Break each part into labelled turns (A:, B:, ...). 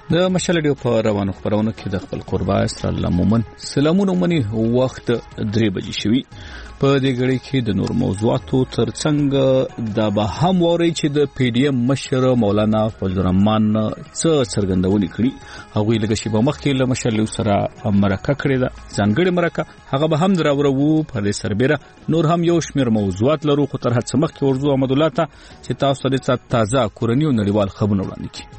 A: د مشال ډیو په روانو خبرونو کې د خپل قربا اسرائیل مومن سلامونه منی وخت 3 بجې شوي په دې غړي کې د نور موضوعاتو ترڅنګ د به هم ووري چې د پی ډی ایم مشر مولانا فضل الرحمن څه څرګندونې کړي هغه لږ شی په مخ کې له مشال سره مرکه کړې ده ځانګړي مرکه هغه به هم دراورو په دې سربېره نور هم یو شمېر موضوعات لرو خو تر هڅه مخ کې ورزو احمد الله ته چې تاسو د تازه کورنیو نړیوال خبرونه وړاندې کړي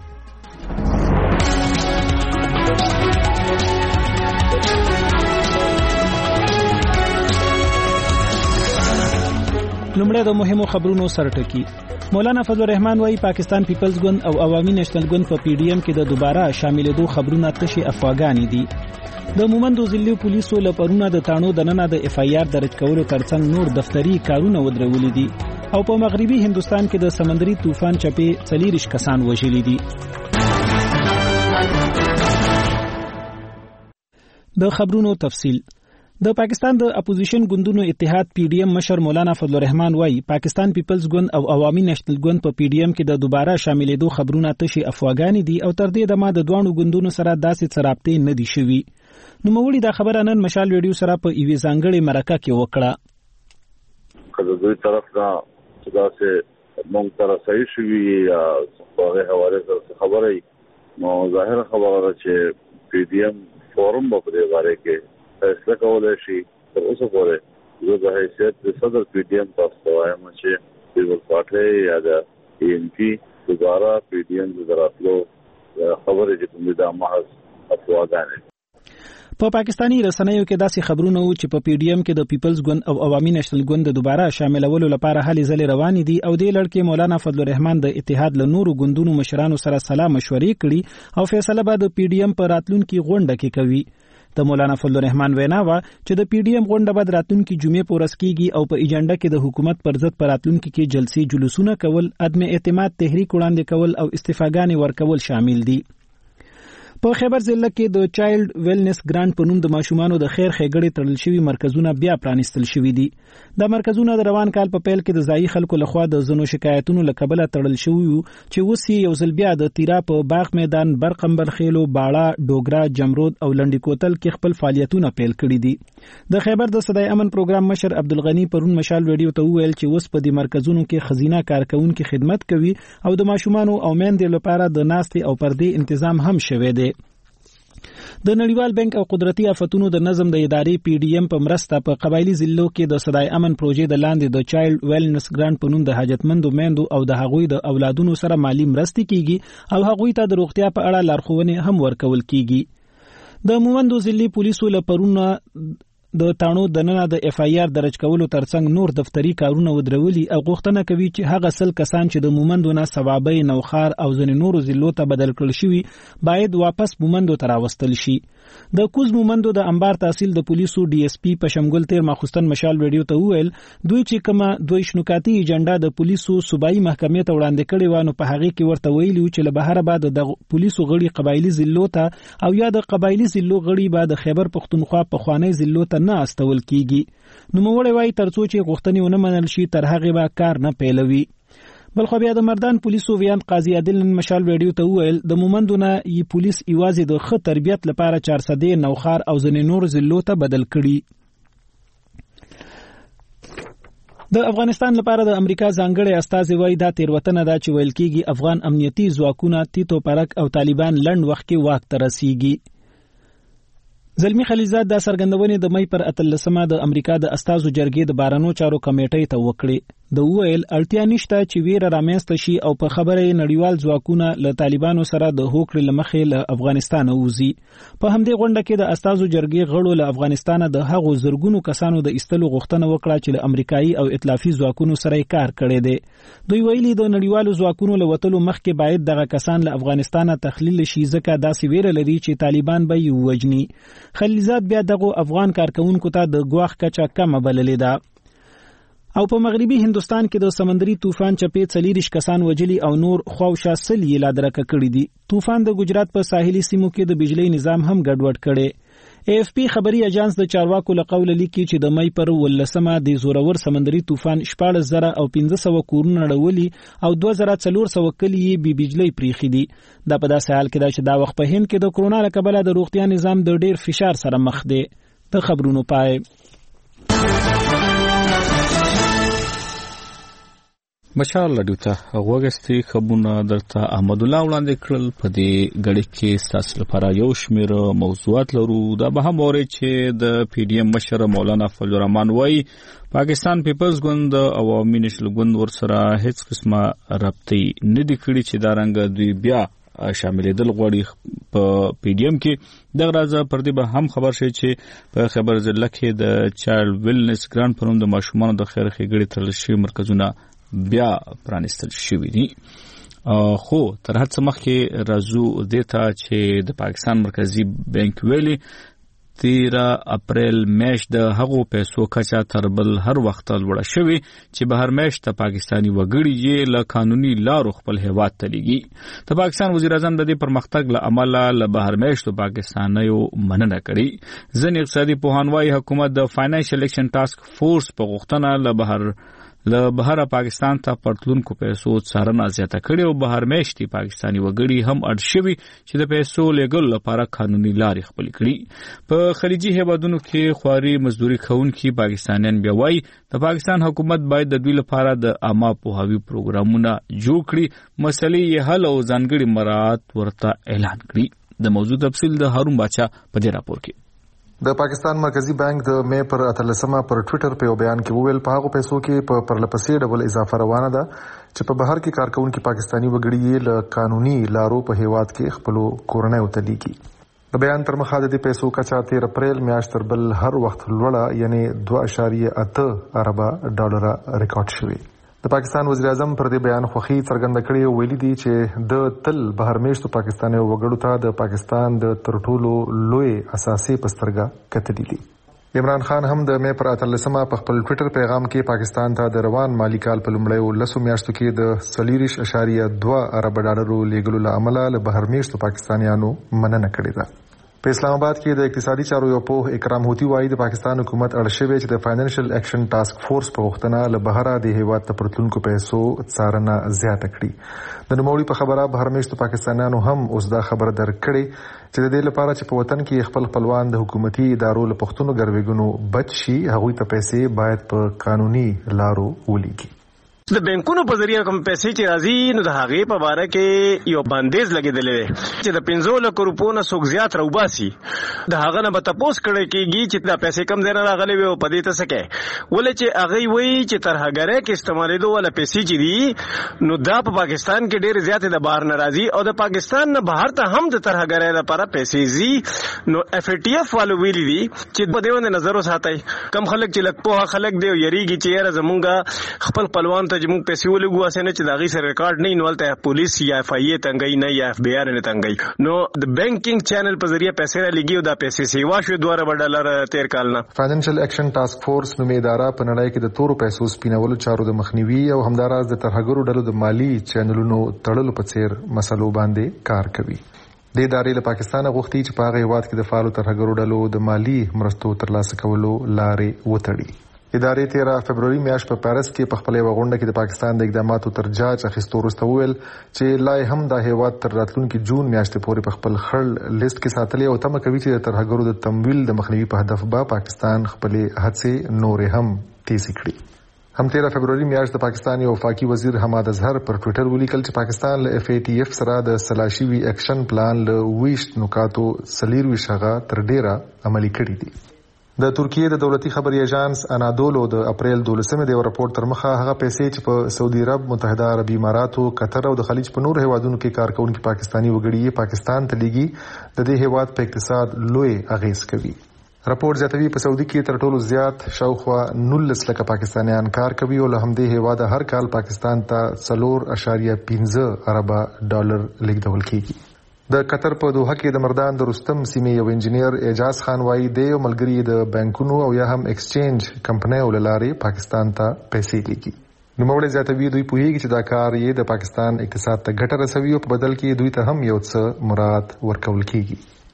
B: لومړی د مهمو خبرونو سرټکی مولانا فضل الرحمن وايي پاکستان پیپلز ګوند او عوامي نېشنل ګوند په پی ډی ایم کې د دوباره شاملېدو خبرونه تشي افواګانی دي د مومندو ضلعي پولیسو لپاره د تانو دننه د اف ای آر درج کولو ترڅنګ نور دفتری کارونه ودرولې دي او په مغربي هندستان کې د سمندري طوفان چپې 40 کسان وژلي دي د خبرونو تفصیل د پاکستان د اپوزیشن ګوندونو اتحاد پی ډی ایم مشر مولانا فضل الرحمن وايي پاکستان پیپلز ګوند او عوامي نېشنل ګوند په پی ډی ایم کې د دوباره شاملېدو خبرونه تشي افواګانی دي او تر دې دمه د دوانو ګوندونو سره داسې څرابطې نه دي شوي نو مولي دا خبره نن مشال ویډیو سره په ایوي ځانګړي مرکه کې وکړه
C: کله دوی طرف نه داسې مونږ تر صحیح شوي یا په حواله سره خبري نو ظاهر خبره چې پی ډی ایم فورم په دې باره کې فیصله کولای شي تر اوسه پورې زه د حیثیت د صدر پی ډی ایم تاسو وایم چې پیپل پارټي یا د ای ان پی دوباره پی ډی ایم د راتلو خبرې چې کوم د محض افواګانې
B: په پاکستانی رسنیو کې داسې خبرونه وو چې په پی ډی ایم کې د پیپلز ګوند او عوامي نېشنل ګوند د دوباره شاملولو لپاره هلې ځلې روانې دي او د لړکې مولانا فضل الرحمن د اتحاد له نورو ګوندونو مشرانو سره سلا مشورې کړي او فیصله به د پی ډی ایم په راتلونکي غونډه کې کوي د مولانا فضل الرحمن وینا وا چې د پی ډی ایم غونډه بعد راتلونکي جمعې پورس کیږي او په ایجنډا کې د حکومت پر ضد پر راتلونکي کې جلسې جلوسونه کول عدم اعتماد تحریک وړاندې کول او استعفاګانې ورکول شامل دي په خیبر ضلع کې د چایلډ ویلنس ګرانټ په نوم د ماشومانو د خیر ښېګړې تړل شوي مرکزونه بیا پرانیستل شوي دي دا مرکزونه د روان کال په پیل کې د ځایي خلکو لخوا د ځینو شکایتونو له کبله تړل شوي وو چې اوس یو ځل بیا د تیرا په باغ میدان برقمبر خیلو باړه ډوګرا جمرود او لنډی کوتل کې خپل فعالیتونه پیل کړي دي د خیبر د صدای امن پروګرام مشر عبدالغنی پرون مشال ویډیو ته وویل چې اوس په دې مرکزونو کې خزینه کارکونکو خدمت کوي او د ماشومانو او میندې لپاره د ناستې او پردې تنظیم هم شوی دی د نړیوال بانک او قدرتي آفتونو د نظم د ادارې پی ډی ایم په مرسته په قبایلی ضلعو کې د صدای امن پروژې د لاندې د چایلډ ویلنس ګرانټ په نوم د حاجتمندو میندو او د هغوی د اولادونو سره مالی مرستې کیږي او هغوی ته د روغتیا په اړه لارښوونې هم ورکول کیږي د مومندو ضلعي پولیسو لپاره د تانو دننه د اف ای آر درج کولو ترڅنګ نور دفتری کارونه ودرولي او غوښتنه کوي چې هغه سل کسان چې د مومندو نه ثوابي نوخار او ځینې نورو ضلعو ته بدل کړل شوي باید واپس مومندو ته راوستل شي د کوز مومندو د انبار تحصیل د پولیسو ډي اس پی په شمګل تیر ماخستن مشال ویډیو ته وویل دوی چې کومه دوی شنوکاتي ایجنډا د پولیسو صوبایي محکمې ته وړاندې کړي و نو په هغه کې ورته ویلي چې له بهر بعد د پولیسو غړي قبایلی ضلعو ته او یا د قبایلی ضلعو غړي بعد خیبر پختونخوا په خوانی ضلعو ته نه استول کیږي نو موږ وایي ترڅو چې غوښتنې ونه منل شي تر هغه به کار نه پیلوي بل خو بیا د مردان پولیسو ویان قاضي عادل مشال ویډیو ته وویل د مومندونه ی پولیس ایوازي د ښه تربیت لپاره 400 نوخار او ځینې نور ضلعو ته بدل کړي د افغانستان لپاره د امریکا ځانګړي استازي وایي دا تیروتنه ده چې ویل کېږي افغان امنیتي ځواکونه تیتو پرک او طالبان لنډ وخت کې واک ته رسیږي زلمی خلیزاد دا سرګندونې د مې پر 13مه د امریکا د استازو جرګې د بارانو چارو کمیټې ته وکړي د ویل اړتیا نشته چې ویره رامنځته شي او په خبره نړیوال ځواکونه له طالبانو سره د هوکړې لمخې له افغانستان ووزي په همدې غونډه کې د استازو جرګې غړو له افغانستان د هغو زرګونو کسانو د ایستلو غوښتنه وکړه چې له امریکایي او ائتلافي ځواکونو سره کار کړی دی دوی ویلي د نړیوالو ځواکونو له وتلو مخکې باید دغه کسان له افغانستان تخلیل شي ځکه داسې ویره لري چې طالبان به یې ووجني خلیزاد بیا دغه افغان کارکونکو ته د ګواښ کچه کمه بللې ده او په مغربي هندستان کې د سمندري طوفان چپې 40 کسان وجلي او نور خواوشا سل یې لا درکه کړي دي طوفان د ګجرات په ساحلي سیمو کې د بجلی نظام هم ګډوډ کړي AFP خبري اژانس د چارواکو له قوله لیکي چې د مې پر 18مه د زورور سمندري طوفان 14,500 کورونه نړولي او 2,400 کلي بي بجلی پریخي دي. دا په داسې حال کې ده چې دا وخت په هند کې د کرونا له کبله د روغتیا نظام د ډیر فشار سره مخ دی. د خبرونو پای.
A: بشار لډیوتا غوګستی خبرونه درته احمد الله وړاندې کړل. په دې غړي کې ستاسو لپاره یو شمېر موضوعات لرو. دا به هم اوري چې د PDM مشر مولانا فضل الرحمن وایي پاکستان پیپلز ګوند عوامي نشل ګوند ورسره هیڅ قسمه رابطه نه دي کړې چې دا رنګ دوی بیا شاملېدل غواړي په PDM کې. دغه راځه پر دې به هم خبر شي چې په خبر ضلع کې د چایلډ ویلنس ګرانټ په نوم د ماشومانو د خیر ښېګړې تړل شوي مرکزونه بیا پرانستل شوي دي. خو تر هر څه مخکې راځو دې ته چې د پاکستان مرکزی بانک ویلي 13 اپریل میاشت د هغو پیسو کچا تر بل هر وخت لوړه شوي چې بهر میاشت ته پاکستانی وګړي یې له قانوني لارو خپل هیواد ته لیږي. د پاکستان وزیر اعظم د دې پرمختګ له امله له بهر میاشتو پاکستانیو مننه کړې. ځینې اقتصادي پوهان وايي حکومت د فاینانشل اکشن ټاسک فورس په غوښتنه له بهر پاکستان ته پرتلونکو پیسو څارنه زیاته کړې او بهر میشتي پاکستانی وګړي هم اړ شوي چې د پیسو لیږلو لپاره قانوني لارې خپل کړي. په خلیجي هیوادونو کې خواري مزدوري کوونکي پاکستانیان بیا وايي د پاکستان حکومت باید د دوی لپاره د عامه پوهاوي پروګرامونه جوړ کړي، مسلې یې حل او ځانګړي مراعات ورته اعلان کړي. د موضوع تفصیل د هارون باچا په دې راپور کې.
D: د پاکستان مرکزی بانک د مې پر 18مه پر ټوئیټر په بیان کې وویل په هغه پیسو کې په پرلپسې ډول اضافه روانه ده چې په بهر کې کارکونکو پاکستانی وګړي له قانوني لارو په هیواد کې خپل کورنۍ وتلیږي. د بیان تر مخه د پیسو کچا 13 اپریل میاشت تر بل هر وخت لوړه یعنی 2.8 ارب ډالر ریکارډ شوی. د پاکستان وزیر اعظم پر دې بیان خوښي څرګنده کړې او ویلي دي چې د تل بهر میشتو پاکستاني وګړو ته د پاکستان د تر ټولو لوی اساسي پسترګه کتلې دي. عمران خان هم د مې پر 18مه په خپل ټوئیټر پیغام کې پاکستان ته د روان مالی کال په لومړیو 10 میاشتو کې د 4.2 ارب ډالرو لیږلو له امله له بهر میشتو پاکستانیانو مننه کړې ده. په اسلام آباد کې د اقتصادي چارو یو پوه اکرام هوتی وایي د پاکستان حکومت اړ شوی چې د فاینانشل اکشن ټاسک فورس په غوښتنه له بهره د هیواد ته پرتلونکو پیسو څارنه زیاته کړي. د نوموړي په خبره بهر میشتو پاکستانیانو هم اوس دا خبره درکړي چې د دې لپاره چې په وطن کې خپل خپلوان د حکومتي ادارو له پښتنو ګرویګونو بچ شي هغوی ته پیسې باید په قانوني لارو ولېږي.
E: د بانکونو په ذریعہ کوم پیسې چې راځي نو د هغې په باره کې یو بندیز لګېدلی دی چې د 15 لک روپو نه څوک زیات راوباسي د هغه نه به تپوس کړی کېږي چې دا پیسې کم ځای نه راغلې وي او په دې ته څه کوې. ولې چې هغوی وایي چې ترهګرۍ کې استعمالېدو والا پیسې چې دي نو دا په پاکستان کې ډېرې زیاتې د بهر نه راځي او د پاکستان نه بهر ته هم د ترهګرۍ لپاره پیسې ځي. نو FATF والو ویلي دي چې په دې باندې نظر وساتئ. کم خلک چې لږ پوهه خلک دی او یریږي چې یاره زمونږ خپل خپلوان ته چې موږ پیسې ولګو اسنه چې داغي سره ریکارډ نه نولته پولیس یا FIA تنګي نه یا FBI نه تنګي. نو د بانکینګ چینل په ذریعہ پیسې را لګي او دا پیسې سیوا شو 2 ډالر 13 کال نه.
D: فاینانشل اکشن ټاسک فورس نومې اداره په نړۍ کې د تورو پیسو سپینولو چارو د مخنیوي او همداراز د ترهګرو ډلو د مالی چینلونو تړلو په څیر مسلو باندې کار کوي. د ادارې له پاکستان غوښتي چې په هغه هیواد کې د فعالو ترهګرو ډلو د مالی مرستو ترلاسه کولو لارې وتړي. ادارې 13 فبرवरी میاشت په پاریس کې په خپل غونډه کې د پاکستان د اقداماتو تر جاج اخیستو وروسته وویل چې لای هم د هیواد تر راتلونکي جون میاشتې پورې په خپل خړ لیست کې ساتلي او تمه کوي چې د ترهګرو د تمویل د مخنیوي په هدف به پاکستان خپل هڅې نورې هم تیزی کړي. هم 13 فبرवरी میاشت د پاکستاني وفاقي وزیر حماد اظهر پر ټوئیټر ولیکل چې پاکستان له FATF سره د سلاشي اکشن پلان له 20 نکاتو سلیروي شغه تر ډیره عملي کړي دي. د ترکیه د دولتي خبري اژانس انادولو د اپریل 12مه د راپورټ تر مخه هغه پیسې چې په سعودي عرب، متحده عربي اماراتو، قطر او د خلیج په نور هیوادونو کې کارکونکو پاکستانی وګړي پاکستان ته لیږي د دې هیواد په اقتصاد لوی اغیز کوي. راپور زیاتوي په سعودي کې تر ټولو زیات شاوخوا 19 لک پاکستانیان کار کوي او له همدې هیواد هر کال پاکستان ته 4.15 ارب ډالر لیږدول کیږي. د قطر په دوحه کې د مردان د رستم سیمې یو انجنیر اعجاز خان وایي د یو ملګری د بانکونو او یا هم ایکسچینج کمپنیو له لارې پاکستان ته پیسې لیږي. نوموړی زیاتوي دوی پوهیږي چې دا کار یې د پاکستان اقتصاد ته ګټه رسوي او په بدل کې دوی ته هم یو څه مراد ورکول کیږي.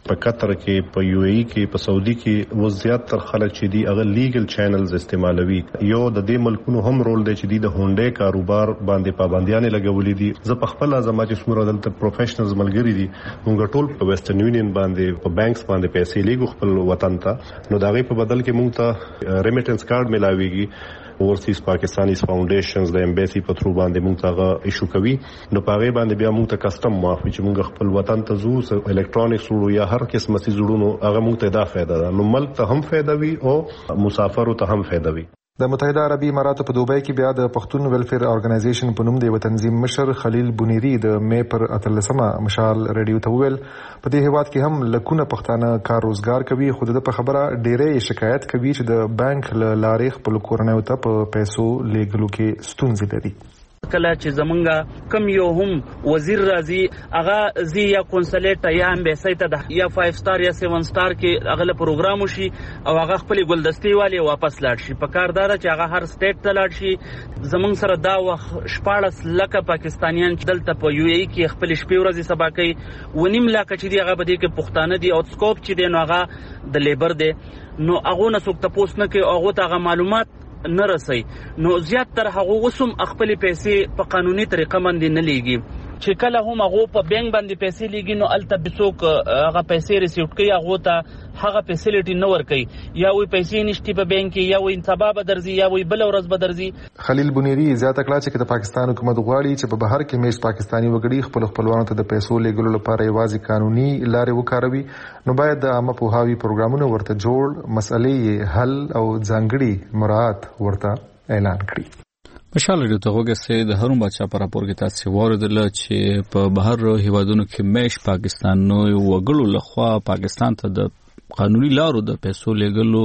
F: په قطر کې په یو ای کې په سعودي کې وزيات تر خلک چې دی هغه لیګل چینلز استعمالوي. یو د دې ملکونو هم رول دی چې دی د هونډې کاروبار باندې پابندیاں لګولې دي. زه په خپل ازما چې څومره دلته پروفیشنلز ملګری دي موږ ټول په ویسټرن یونین باندې په بانکس باندې پیسې لیګو خپل وطن ته، نو دا غي په بدل کې موږ ته ریمیټنس کارت ملاويږي. اورسیز پاکستانیز فاونډیشنز د امبیسي په تھرو باندې موږ ته ایشو کوي، نو پاره باندې بیا موږ ته کسٹم معافي چې موږ خپل وطن ته زو الکترونیکس وړو یا هر قسمه سي جوړونو هغه موږ ته دا فائدہ ده، نو ملک ته هم فائدہ وي او مسافرو ته هم فائدہ وي.
D: د متحده عربي اماراتو په دوبۍ کې بیا د پښتون ویلفیر ارګنایزیشن په نوم د یو تنظیم مشر خلیل بنيري د مې پر 13مه مشال ریډیو ته ویل په دې هیواد کې هم لکونه پښتانه کار روزګار کوي، خو د په خبره ډېرې شکایت کوي چې د بانک لارې خپل کورنۍ ته په پیسو لیږلو کې ستونزې لري.
G: کله چې زمونږه کم یو هم وزیر راځي هغه زی یا کنسولیټ یا امبیسي ته یا 5 سٹار یا 7 سٹار کې هغه له پروګرام شي او هغه خپل ګلدستي والی واپس لاړ شي. په کار دار چې هغه هر سټیټ ته لاړ شي. زمونږ سره دا وخت 14 لکه پاکستانیان دلته په یو ای کې خپل شپې ورځې سبا کوي، ونیم لکه چې دی هغه بده کې پښتانه دي او سکوپ چې دی نو هغه د لیبر دی، نو هغه نه څوک تاسو نه کوي هغه ته هغه معلومات نه رسي، نو زیات تر هغه وسم خپل پیسې په قانوني طریقه باندې نه لیږي. چې کله هم هغه په بانک باندې پیسې لیږي نو الته بسوک هغه پیسې ریسیوټ کوي، هغه ته هغه فیسیلیټي نه ور کوي، یا وي پیسې نشته په بانک کې، یا وي سبب درځي، یا وي بل ورځ به درځي.
D: خلیل بنيري زیاته کړه چې د پاکستان حکومت غواړي چې په بهر کې میش پاکستانی وګړي خپل خپلوانو ته د پیسو لیږلو لپاره یوازې قانوني لارې وکاروي، نو باید د عامه پوهاوي پروګرامونه ورته جوړ، مسئلې حل او ځانګړي مراعات ورته اعلان کړي.
A: مشال ریډیو ته وګورئ د هارون بادشاہ پر راپور کې تاسو وریدل چې په بهر هیوادونو کې میش پاکستانو وګړو لخوا پاکستان ته د قانوني لارو د پیسو لیږلو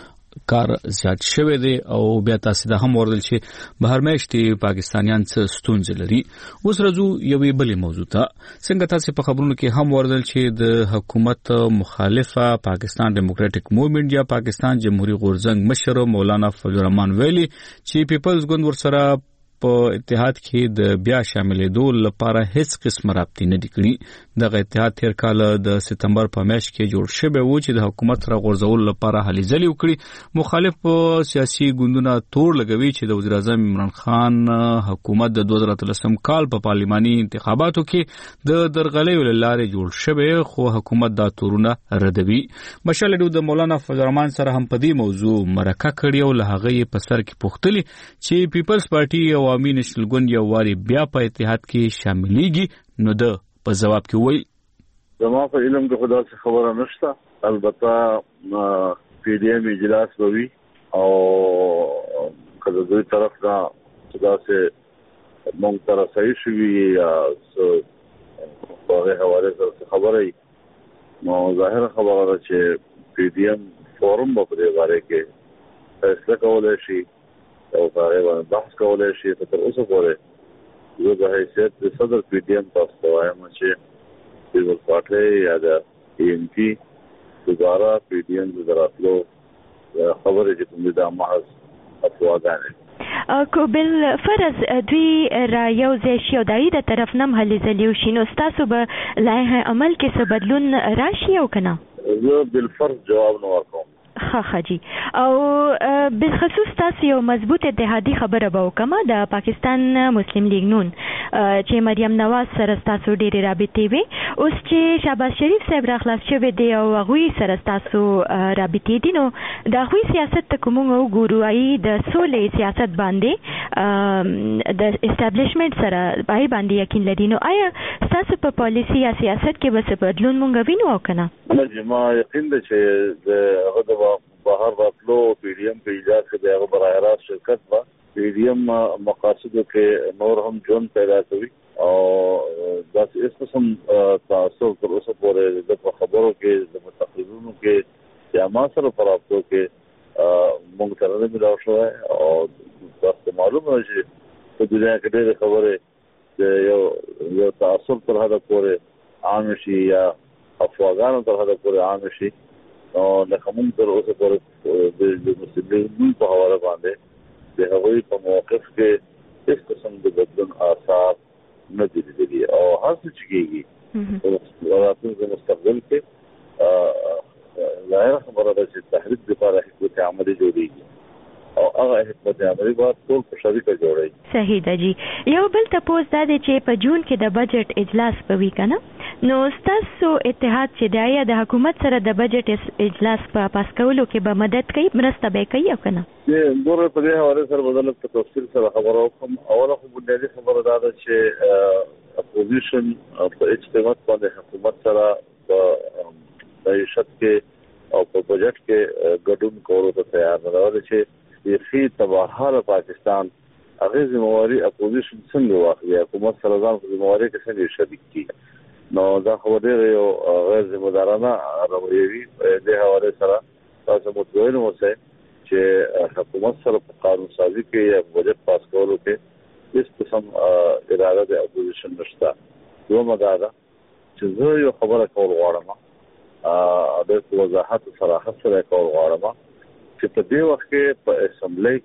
A: کار زیات شوی دی او بیا تاسو د هم وردل چې بهر میشتي پاکستانیان څه ستونزې لري. اوس راځو یوې بلې موضوع ته. څنګه تاسو په خبرونو کې هم وردل چې د حکومت مخالفه پاکستان ډیموکراټک موومېنټ یا پاکستان جمهوریت غورځنګ مشر مولانا فضل الرحمن ویلي چې پیپلز ګوند ورسره په اتحاد کې د بیا شاملېدو لپاره هیڅ قسم رابطه نه کړې. دغه اتحاد تیر کال د سپتمبر په میاشت کې جوړ شوی و چې د حکومت را غورځول لپاره هلې ځلې وکړي. مخالف سیاسي ګوندونه تور لګوي چې د وزیر اعظم عمران خان حکومت د 2013 کال په پارلماني انتخاباتو کې د درغلۍ لارې جوړ شوی، خو حکومت دا تورونه ردوي. مشال ریډیو د مولانا فضل الرحمن سره هم په دې موضوع مرکه کړې او له هغه یې په سر کې پوښتلي چې پیپلز پارټي عوامي نېشنل ګوند یو واري بیا په اتحاد کې شاملېږي، نو د په جواب کې وایي
C: زما په علم کې خدا څخه خبره نشته. البته پی ډی ایم اجلاس وی او کله دوی طرف دا خدا سے مونږ تر صحیح شوی یا په هغه حواله سره خبره نو ظاهر خبره ده چې پی ډی ایم فورم په دې باره کې فیصله کولای شي او هغه باندې بحث کولای شي. تر اوسه پورې یو د حیثیت د صدر پی ډی ایم تاسو ته وایم چې پیپلز پارټي یا د ای ام پی دوباره پی ډی ایم دراتلو خبره چې کوم د محض افواګانې
H: کو بل فرض دوی را یو ځای شي او دای د طرف نم هلې ځلیو شي، نو تاسو به لایحه عمل کې څه بدلون راشي او کنه؟
C: زه بل فرض جواب نه ورکوم.
H: ښه جی. او بالخصوص تاسو یو مضبوط اتحادی خبره به وکم د پاکستان مسلم لیگ نون چې مریم نواز سره تاسو ډېرې رابطې وي، اوس چې شهباز شریف صاحب را خلاص شوی دی او هغوی سره تاسو رابطې دي، نو د هغوی سیاست ته کوم وګورو ای د سولې سیاست باندې د استابلیشمنت سره پای باندې یقین لري، نو آیا تاسو په پالیسی یا سیاست کې به څه بدلون مونږ وینو او کنه؟
C: ما یقین ده چې د هغه بهر راتلو پی ډی ایم په اجازه کې دغه برای راست شرکت با پی ډی ایم مقاصدو کې نور هم جون پیدا کوي او داس اس قسم تاسو تر اوسه پورې د خبرو کې د متخصصینو کې یا ما سره پراپتو کې موږ سره نه ملاو شوی او تاسو معلومه شي په دنیا کې ډېر خبره یو تاسو تر هغه پورې عام شي یا افواګانو تر هغه پورې عام شي او لکمون تر اوسه پورې د مسلمانانو په حواله باندې د هغوی په موقف کې هیڅ قسم د بدلون آثار نه دي لیدلي او هر څه چې کېږي راتلونکي مستقبل کې دا چې تحریک لپاره حکمت عملی جوړیږي او هغه حکمت عملی باید ټول په شریکه جوړي.
H: صحیح ده جی. یو بل تاسو دا چې په جون کې د بجټ اجلاس پوي کنه، نو تاسو اتحاد چې دی د حکومت سره د بجټ اجلاس په پاس کولو کې به مدد کوي، مرسته به کوي او کنه؟
C: ګوره په دې حواله سره بدل په تفصیل سره خبرو کوم. اوله خو بنیادی خبره دا ده چې اپوزیشن په اجتماع باندې حکومت سره په معیشت کې او په بجټ کې ګډون کولو ته تیار نه دی چې یخي تباهر پاکستان هغه ذمہواری اپوزیشن څنګه واخلي، حکومت سره ځان په ذمہواری کې څنګه شریک کړي. نو دا خبره یو غیر ذمہدارانه رویوي د حواله سره تاسو متوجه اوسئ چې حکومت سره په قانون سازي کې یا بجټ پاس کولو کې هیڅ قسم اراده د اپوزیشن نشته. دومره دا چې زه یو خبره کول غواړم د وضاحت صراحت سره کول غواړم چې په دې وخت کې په اسمبلی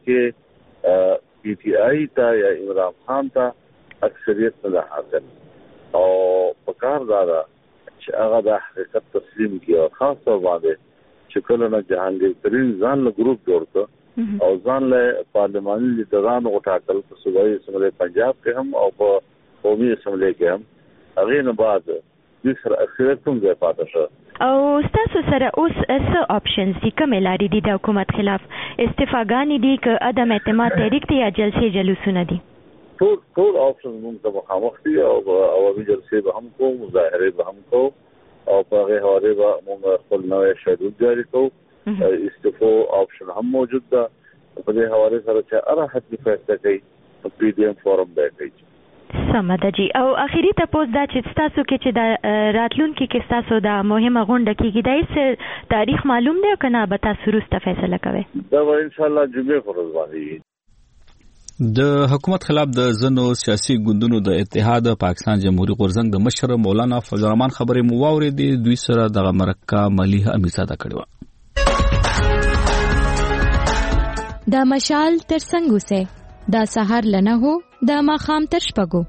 C: کې پی ټی آی ته یا عمران خان ته اکثریت نه حاصل او په کار دا چې هغه د حقیقت تسلیم کړي او خاص طور باندې چې کله نه جهانګیر ترین ځان له ګروپ جوړ کړ او ځان له پارلماني لیډرانو وټاکل په صوبایي اسمبلی پنجاب کې هم او په قومي اسمبلی کې هم. هغه نه بعد د سر اکثریت هم ځای پاتې شو.
H: او تاسو سره اوس څه آپشنز دي، کومه لارې دي د حکومت خلاف؟ استفاګانې دي که عدم اعتماد تحریک دي یا جلسې جلوسونه دي؟
C: ټول آپشنز موږ ته مخامخ دي او عوامي جلسې به هم کوو، مظاهرې به هم کوو او په هغه حواله به موږ خپل نوې شیډول جاری کوو. استفو آپشن هم موجود ده. په دې حواله سره چې هر حد فیصله کوي په پی ډی ام فورم به کوي.
H: سمه ده جی. او اخیری تاسو دا چې تاسو کې چې د راتلونکي کې تاسو د مهمه غونډه کېږي د هیڅ تاریخ معلوم دی کنه به تاسو وروسته فیصله کوئ؟
C: دا به ان شاء الله جمعې پر ورځ باندې.
A: د حکومت خلاف د ځنو سیاسي ګوندونو د اتحاد پاکستان جمهوریت غورځنګ د مشر مولانا فضل الرحمن خبرې مو واورېدې. دوی سره د مرکه ملي امیزاده کړې و.
I: دا مشال تر څنګه سه دا سحر لنه هو دا ماخام تر شپږو.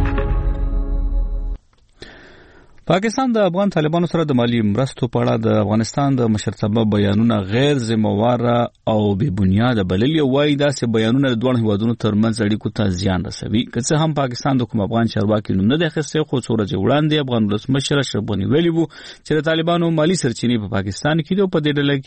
A: پاکستان د افغان طالبانو سره د مالی مرستو په اړه د افغانستان د مشرتابه بیانونه غیر ذمہوار او بې بنیاده بللي وایي. داسې بیانونه د دوه هیوادونو ترمنځ اړیکو ته زیان رسوي. که څه هم پاکستان د کوم افغان چارواکي نوم نه دی اخیستی، خو څو ورځې وړاندې افغان ولسمشر اشرف غني ویلي وو چې د طالبانو مالی سرچینې په پاکستان کې دي او په دې ډله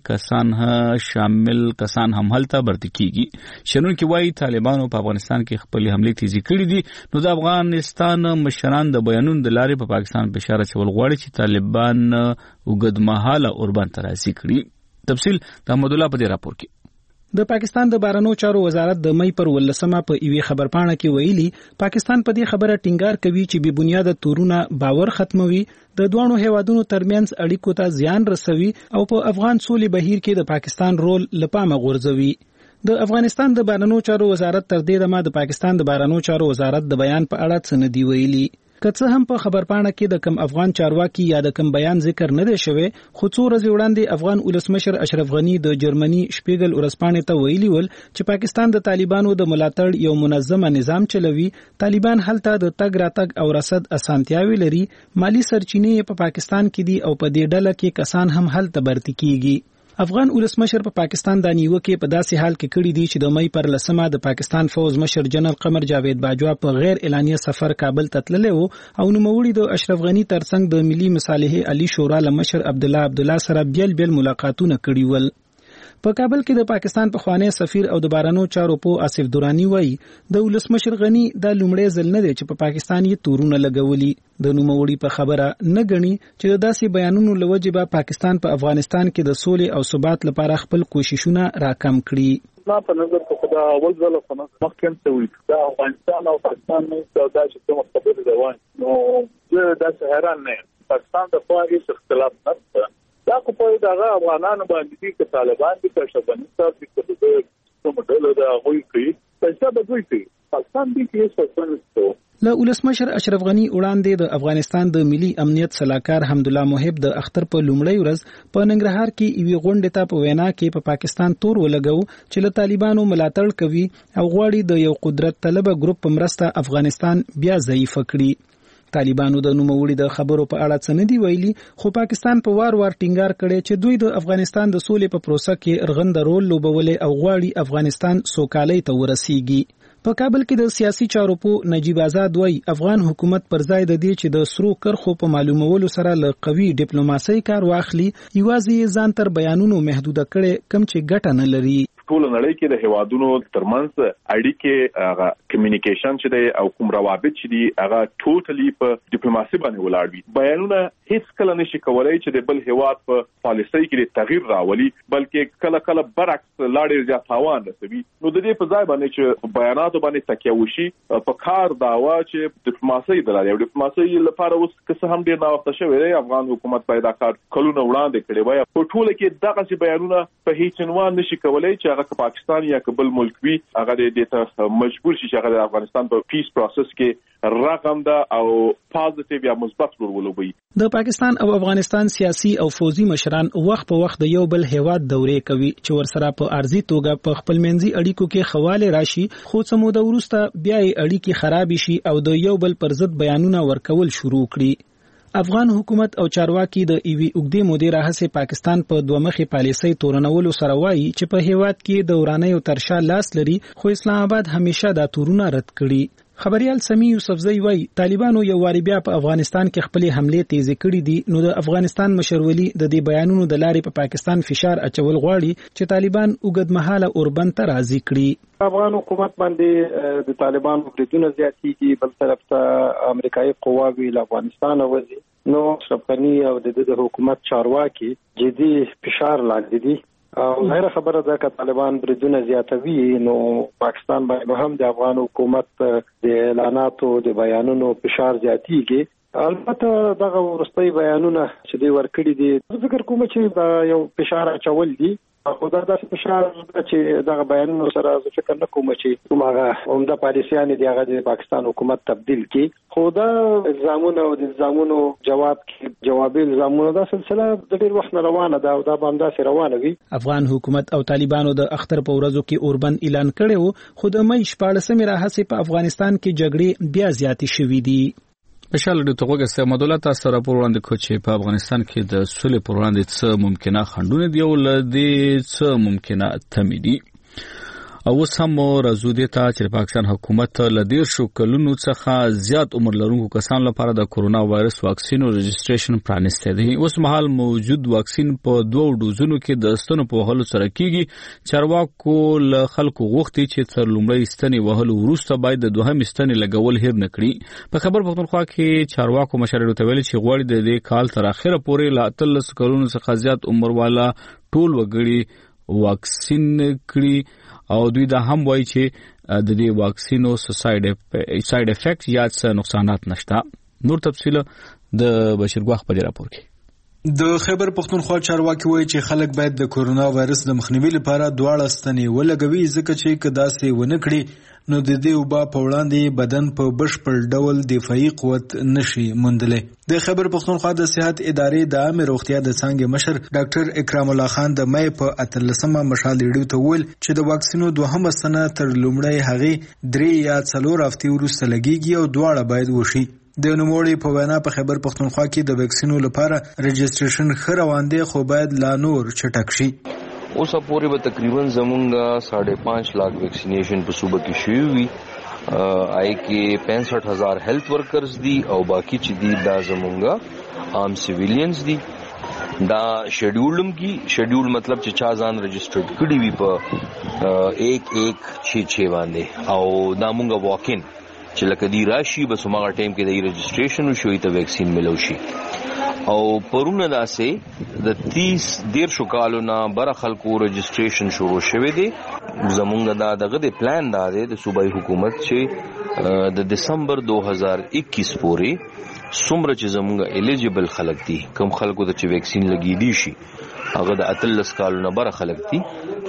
A: کې کسان هم هلته برتي کیږي. شنونکي وایي طالبانو په افغانستان کې خپل حملې تیزی کړې دي، نو د افغانستان مشران د بیانونو د لارې په پاکستان بشاره چول غواړي چې طالبان وګدمحاله اوربان تراسي کړي. تفصیل د احمد الله په دې راپور کې.
B: د پاکستان د بهرنیو چارو وزارت د مې پر 18 په ایوي خبرپاڼه کې ویلي پاکستان په دې خبره ټینګار کوي چې بې بنیاده تورونه باور ختموي، د دوه هیوادونو ترمنځ اړیکو ته زیان رسوي او په افغان سولې بهیر کې د پاکستان رول لپاره غورځوي. د افغانستان د بهرنیو چارو وزارت تر دې دمه د پاکستان د بهرنیو چارو وزارت د بیان په اړه څه نه دی ویلي. که څه هم په خبرپاڼه کې د کم افغان چارواکي یا د کم بیان ذکر نه دی شوی، خو څو ورځې وړاندې افغان ولسمشر اشرف غني د جرمني شپیګل ورځپاڼې ته ویلي ول چې پاکستان د طالبانو د ملاتړ یو منظمه نظام چلوي. طالبان هلته د تګ راتګ او رصد اسانتیاوي لري، مالی سرچینې په پاکستان کې دي او په دې ډله کې کسان هم هلته برتي کیږي. افغان ولسمشر په پاکستان د نیوکې په داسې حال کې کړی دی چې د مې پر 10 د پاکستان فوز مشر جنرال قمر جاوید باجوا په غیر اعلانیه سفر کابل ته تللی وو او نوموړي د اشرف غني ترڅنګ د ملي مصالحې علي شورا له مشر عبدالله سره بیل ملاقاتونه کړي ول. په کابل کې د پاکستان پخوانی سفیر او د بهرنیو چارو په آصف دورانی وایي د ولسمشر غني د لومړی ځل نه دی چې په پاکستان یې تورونه لګولي. د نوموړي په خبره نه غني چې د داسې بیانونو لوجې به پاکستان په افغانستان کې د سولې او ثبات لپاره خپل کوششونه راکم کړي.
J: ما په نظر کې دا اول ځل په مخکې ته وي دا افغانستان او پاکستان نه دا چې کوم خبره روان نو دا حیران نه پاکستان د خواږه اختلاف نشته. دا کومه دغه افغانانو باندې چې طالبان دي چې شبني صاحب دې کوم ډول دا غوي کوي پیسې به دوی کوي پاکستان دې کې څه څه
B: له ولسمشر اشرف غني وړاندې د افغانستان د ملي امنیت صلاحکار حمدالله محب د اختر په لومړی ورځ په ننګرهار کې ایوي غونډه ته په وینا کې په پاکستان تور ولګو چې له طالبانو ملاتړ کوي او غواړي د یو قدرت طلبه ګروپ په مرسته افغانستان بیا ضعیف کړي. طالبانو د نوموړي د خبرو په اړه څه نه دی ویلي، خو پاکستان په وار ټینګار کړي چې دوی د افغانستان د سولې په پروسه کې رغنده رول لوبولې او غواړي افغانستان سوکالۍ ته ورسیږي. په کابل کې د سیاسي چارو په نجیب آزاد وای افغان حکومت پر ځای د دې چې د سرو کرخو په معلومولو سره له قوي ډیپلوماسۍ کار واخلي، یوازې ځان تر بیانونو محدود کړي کم چې ګټه نه لري.
K: ټول نړۍ کې د هوادونو ترمنځ اړیکې کمیونیکیشن چې دی او کوم روابط چې دي هغه ټوټلی په ډیپلوماسي باندې ولاړ وي. بیانونه هیڅ کله نشي کولای چې د بل هواد په پالیسۍ کې تغییر راولي، بلکې کله کله برعکس لاړې زیات تاوان رسوي. نو د دې په ځای باندې چې بیاناتو باندې تکیه وشي، په کار داوا چې ډیپلوماسي دلاري او ډیپلوماسي لپاره اوس که هم ډیر ناوخته شوی دی، افغان حکومت پیدا کار کلونه وړاندې کړی وای. په ټوله کې دغه بیانونه په هیڅ عنوان نشي کولای چې هغه پاکستان یا بل ملک وي هغه د ته مجبور شي چې هغه د افغانستان په پیس پروسس کې رقم ده او پوزټیو یا مثبت رول ولوبي.
B: د پاکستان او افغانستان سیاسي او فوزي مشران وخت په وخت د یو بل هیواد دورې کوي چې ورسره په ارزي توګه په خپل منځي اړیکو کې خواله راشي، خو څه موده وروسته بیا اړیکې خراب شي او د یو بل پر ضد بیانونه ورکول شروع کړي. افغان حکومت او چارواکي د ایوي اوګدې مودې راهسه پاکستان په دوه مخي پالیسۍ تورنولو سره وایي چې په هیواد کې د ورانیو ترشا لاس لري، خو اسلام آباد همیشه دا تورونه رد کړي. خبريال سمي یوسفزئی وایي طالبانو یو واری بیا په افغانستان کې خپل حمله تیزې کړې دي، نو د افغانستان مشرولي د دې بیانونو د لارې په پاکستان فشار اچول غواړي چې طالبان اوږدمهاله اوربند ته راضي کړي.
L: افغان حکومت باندې د طالبانو بریدونه زیاتېږي، بل طرف ته امریکایي قواوې له افغانستان وځي، نو اشرف غني او د حکومت چارواکي جدي فشار لاندې دي او غیر خبره ده چې طالبان بریدونه زیاتوي، نو پاکستان باندې هم د افغان حکومت د اعلاناتو د بیانونو فشار زیاتېږي. البته دغه ورستۍ بیانونه چې دی ورکړي دي فکر کوم چې دا یو فشار اچول دي، خو دا د فشار چې دغه بیانونو سره فکر نه کوم چې کومه عمده پالیسیان دي هغه د پاکستان حکومت تبدیل کړي، خو دا الزامونه او د الزامونو جوابي الزامونه دا سلسله د ډیر وخت روانه ده او دا باندې سره روانه وي.
B: افغان حکومت او طالبانو د اختر په ورځو کې اوربند اعلان کړو، خو د مې 14 راهسه په افغانستان کې جګړې بیا زیاتې شوې دي.
A: بشال د توګه سمدوله تاسو سره پر وړاندې کو چې په افغانستان کې د سولې پر وړاندې څه ممکنه خنډونه دي او لدې څه ممکنه تمې دي. او سم راځو دي ته چې پاکستان حکومت له ډیر شو کلونو څخه زیات عمر لرونکو کسانو لپاره د کورونا وایرس واکسین او رجسټریشن پرانسته دي. اوس مهال موجود واکسین په 2 ډوزونو کې د ستنو په وهلو سره کیږي. چارواکو له خلکو غوښتي چې تر لومړی ستنې وهلو وروسته باید د دوهم ستنې لګول هیر نه کړي. په خبر پښتونخوا کې چارواکو مشر ته ویلي چې غواړي د دې کال تر اخره پورې لا 13 کلونو څخه زیات عمر والا ټول وګړي واکسین کړي او دوی دا هم وایي چې د دې واکسینو ساید افیکټ یا څه نقصانات نشته. نور تفصیل د بشیرګواخ په راپور کې.
M: د خیبر پختونخوا چارواکي وایي چې خلک باید د کورونا وایرس د مخنیوي لپاره دواړه ستنې ولګوي، ځکه چې که داسې ونه کړي نو د دې وبا په وړاندې بدن په بشپړ ډول دفاعي قوت نشي موندلی. د خیبر پختونخوا د صحت ادارې د عامه روغتیا د څانګې مشر ډاکټر اکرام الله خان د مې په 13مه مشال ریډیو ته ویل چې د واکسینو دوهمه سنه تر لومړی هغې 3 یا 4 هفتې وروسته لګیږي او دواړه باید وشي. د نوموړي په وینا په خیبر پختونخوا کې د ویکسینو لپاره رجسټریشن ښه روان دی، خو باید لا نور چټک شي.
N: اوس پورې به تقریبا زمونږ 5.5 लाख ویکسینیشن په صوبه کې شوی وي. آی کې 65,000 هیلث ورکرز دي او باقی چې دي دا زمونږ عام سیویلینز دي. دا شیډیولم کی شیډیول مطلب چې چا ځان رجسټرډ کړی وي په 1166 باندې او دا مونږه واکین چې لکه دی راشي بس هغه ټایم کې د رجسټریشن شوی ته ویکسین ملو شي. او پرونه داسې د 30 شو کالو نه بر خلکو رجسټریشن شروع شوه دي. زمونږ دا دغه د پلان دا دی د صوبایي حکومت چې د دسمبر 2021 پورې څومره چې زمونږ الیجیبل خلک دي کوم خلکو ته چې ویکسین لګی دي شي هغه د 13 کالو نه بر خلک دي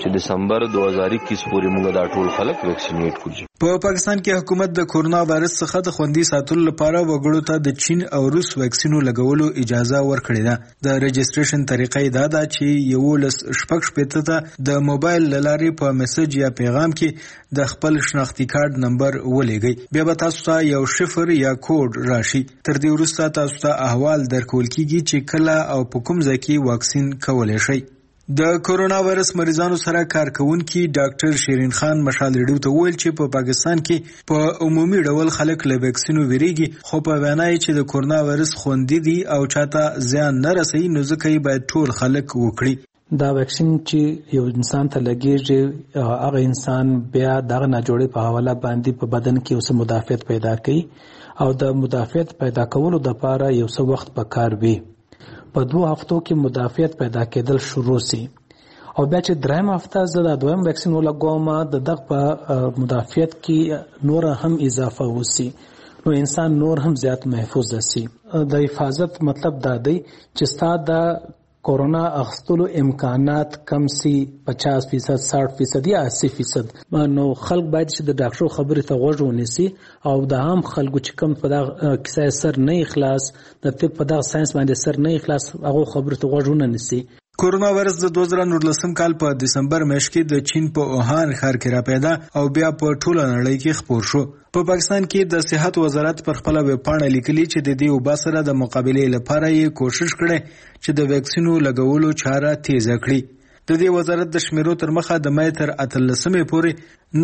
N: چې دسمبر 2021 پورې موږ دا ټول خلک ویکسینیټ کړو.
M: په پاکستان کې حکومت د کورونا وایرس څخه د خوندي ساتلو لپاره وګړو ته د چین او روس ویکسینو لګولو اجازه ورکړې ده. د رجسټریشن طریقې دا ده چې 16 ته د موبایل لارې په میسج یا پیغام کې د خپل شناختی کارت نمبر ولېږئ. بیا به تاسو ته یو شفر یا کوډ راشي. تر دې وروسته تاسو ته احوال درکول کیږي چې کله او په کوم ځای کې واکسین کولای شئ. د کورونا وایرس مریضانو سره کار کوونکی ډاکټر شیرین خان مشال ریډیو ته ویل چې په پاکستان کې په عمومي ډول خلک له ویکسینو ویریږي، خو په وینا یې چې د کورونا وایرس خوندي دي او چاته زیان نه رسوي، نو ځکه یې باید ټول خلک وکړي.
B: دا ویکسین چې یو انسان ته لګیږي هغه انسان بیا دغه ناجوړې په حواله باندې په بدن کې اوس مدافعت پیدا کوي او د مدافعت پیدا کولو لپاره یو څه وخت پکار وي. په 2 هفتو کې مدافعت پیدا کېدل شروع سي او بیا چې دریم هفته زه د دویم ویکسین ولګوم د دغه په مدافعت کې نور هم اضافه وسی، نو انسان نور هم زیات محفوظ شي. د حفاظت مطلب دا دی چې ستاسو د کورونا اخستلو امکانات کم سي 50%، 60% یا 80%. نو خلک باید چې د ډاکټر خبرې ته غوږ ونیسي او د عام خلکو چې کم په دغه کیسه سر نه اخلاص د طب په دغه ساينس باندې سر نه اخلاص هغه خبرې ته غوږ ونه نیسي.
M: کورونا وایرس د 2019 کال په دسمبر میاشت کې د چین په اوهان ښار کې را پیدا او بیا په ټوله نړۍ کې خپور شو. په پاکستان کې د صحت وزارت پر خپل ویب پاڼه لیکلي چې د دې وبا سره د مقابلې لپاره یې کوشش کړي چې د ویکسینو لګولو چاره تیزه کړي. د دې وزارت د شمیرو تر مخه د مې تر 18 پورې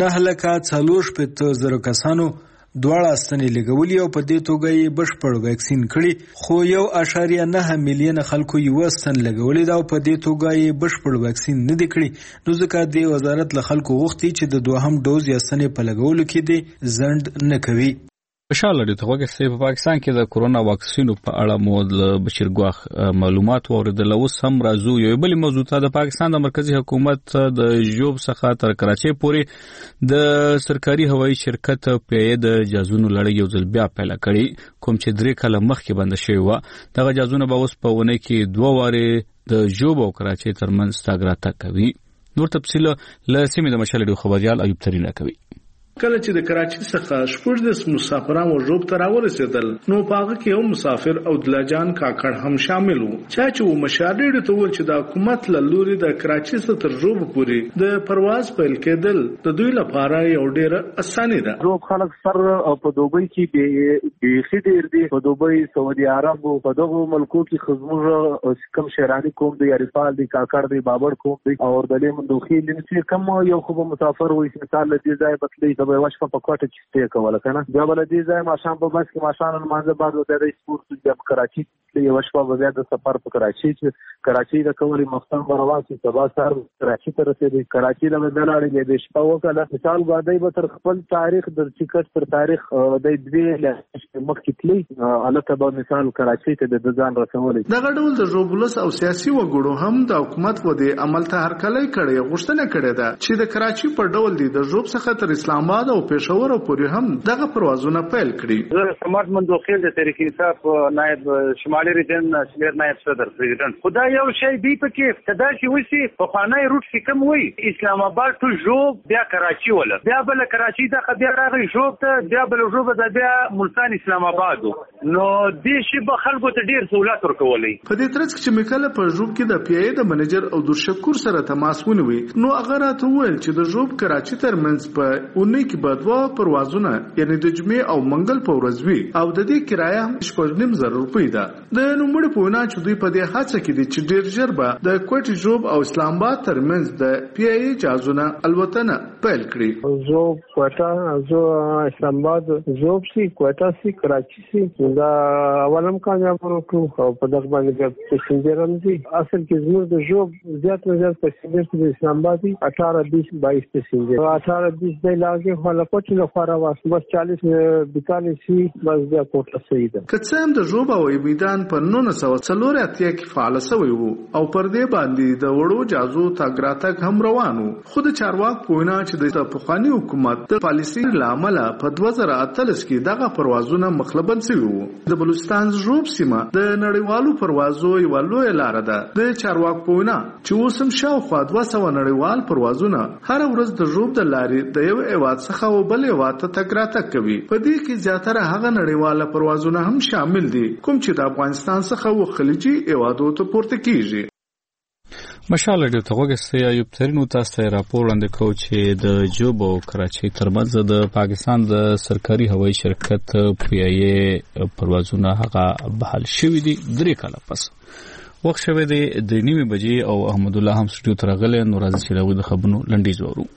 M: 9,40,000 کسانو دواړه ستنې لګولې او په دې توګه یې بشپړ ویکسین کړي، خو 1.9 میلیون خلکو یې ستن لګولې ده او په دې توګه یې بشپړ ویکسین نه دی کړي. نو ځکه د وزارت له خلکو غوښتي چې د دوهم ډوز یا ستنې په لګولو کې دې ځنډ نه کوي.
A: خوشاله دي ته وګورئ په پاکستان کې د کورونا واکسینو په اړه مو د بشیر ګواخ معلومات اوریدل. اوس هم راځو یو بل موضوع ته. د پاکستان د مرکزی حکومت د جوب څخه تر کراچۍ پورې د سرکاري هوایي شرکت په د جازونو لړۍ یو ځل بیا پیل کړي، کوم چې 3 کاله مخکې بند شوی و. دغه جازونه به اوس په ونه کې 2 واره د جوب او کراچۍ ترمنځ تګ راتګ کوي. نور تفصیل له سیمې د مشال ډیو خبريال ایوب ترینه کوي.
O: کله چې د کراچۍ څخه شپږ مسافران ژوب ته راورسېدل نو په هغه کې یو مسافر او دلاجان کاکړ هم شامل وو چې مشاهده ته ول چې د حکومت له لوري د کراچۍ څخه تر ژوب پورې د پرواز پیل کېدل د دوی لپاره یو ډېر اسانه ده.
J: ژوب خلک سر او په دوبۍ کې به خډیر دي، په دوبۍ سعودي عرب او په دغه ملکو کې خزموږ کم شهراني کوم دی، عرفال دی، کاکړ دی، بابر کوم دی او دلې مندوخي لنسي کم یو خو مسافر وې مثال دې ځای بتلې به واش په کوټه کې سټې کوله کنه. بیا بل دې ځای ماشام په بس کې ماشان مانځه بعد د سپورت د کراچۍ یو شپه بیا د سفر په کراچۍ چې کراچۍ د کوري مختن برواسي سبا سر کراچۍ ته رسېدي. کراچۍ له دلاړې د شپه وکړه مثال باندې به تر خپل تاریخ د ټیکټ تر تاریخ د دې له مخکې تللی البته به مثال کراچۍ ته د ځان رسولې.
O: دغه ډول د ژوبلس او سیاسي وګړو هم د حکومت و د عمل ته هرکلی کړي غوښتنه کړې ده چې د کراچۍ په ډول دی د ژوب څخه تر اسلام آباد او پېښور پورې هم دغه پروازونه پیل کړي.
P: زه سمارټ مندوخیل د تحریک انصاف نائب شمالي ریجن سینیئر نائب صدر پریزیدنت خدای یو شی دی پکې کدا چې وسی په خانای روټ کې کوم وای اسلام آباد ټو ژوب بیا کراچۍ ولا بیا بل کراچۍ ته بیا راغی ژوب ته بیا بل ژوب ته بیا ملتان اسلام آباد نو دې شی به خلکو ته ډیر سہولت ورکولې.
O: په دې ترڅ کې مکله په ژوب کې د پی ای د منیجر او درشکور سره تماس ونیوي نو هغه راته وویل چې د ژوب کراچۍ ترمنځ په اونۍ کې به 2 پروازونه یعنی د جمعې او منګل په ورځ وي او د دې کرایه هم 2.5 روپۍ ده. د نوموړي په وینا چې دوی په دې هڅه کې دي چې ډیر ژر به د کوټې ژوب او اسلام آباد ترمنځ د پی ای جازونه الوتنه پیل کړي.
L: ژوب کوټه زو اسلام آباد ژوب سي کوټه سي کراچۍ سي دا اولم کامیاب ورکړو او په دغه باندې پسنجر هم دي. اصل کې زموږ د ژوب زیات نه زیات پسنجر د اسلام آباد 18-20-22 پسنجر 18-20 د لاګه مخالفت لپاره واسه بس 40 42 سی بس د کوټه سیده
O: کڅم د جوب او میدان په 1904 کې فعال شوی وو او پر دې باندې د وړو جازو تاګراتک هم روانو خود چارواک پوینا چې د پخوانی حکومت د پالیسي لامل په 2013 کې دغه پروازونه مخلبن شوی وو د بلوچستان جوب سیمه د نړیوالو پروازو یو لوی لار ده د چارواک پوینا چې اوسم شاوخوا 200 نړیوال پروازونه هر ورځ د جوب د لارې د یو ایواد څخه او بل ایواد ته تګراتک کوي په دې کې زیاتره هغه نړیواله پروازونه هم شامل دي کوم چې د افغانستان څخه و خلیجي ایوادو ته پورته کیږي
A: مشال ډیو ته وګستي ایوب ترینو تاسو ته راپور وړاندې کوم چې د جوب او کراچۍ ترمنځ د پاکستان د سرکاري هوایي شرکت پی ای ای پروازونه هغه بحال شوې دي 3 کاله پس وخت شوه د 9 بجې او احمد الله هم سټډیو ته راغلی نو راځي چې له خبرونو لنډیز وورو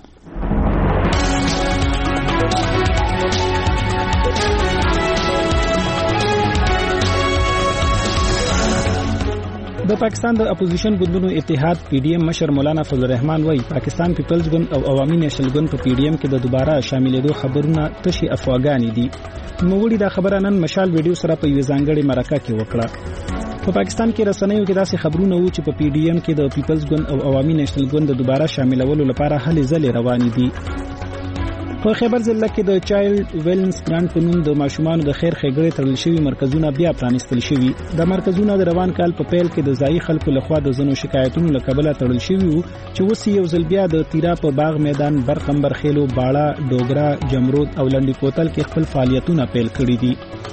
B: د پاکستان د اپوزیشن ګوندونو اتحاد پی ډی ایم مشر مولانا فضل الرحمن وایي پاکستان پیپلز ګوند او عوامي نېشنل ګوند په پی ډی ایم کې د دوباره شاملېدو خبرونه تشي افواګانی دي نوموړي دا خبره نن مشال ویډیو سره په یو ځانګړي مرکه کې وکړه په پاکستان کې رسنیو کې داسې خبرونه وو چې په پی ډی ایم کې د پیپلز ګوند او عوامي نېشنل ګوند د دوباره شاملولو لپاره هلې ځلې روانې دي په خیبر ضلع کې د چایلډ ویلنس ګرانټ په نوم د ماشومانو د خیر ښېګړې تړل شوي مرکزونه بیا پرانیستل شوي دا مرکزونه د روان کال په پیل کې د ځایي خلکو لخوا د ځینو شکایتونو له کبله تړل شوي وو چې اوس یو ځل بیا د تیرا په باغ میدان برخمبر خیلو باړه ډوګرا جمرود او لنډي کوتل کې خپل فعالیتونه پیل کړي دي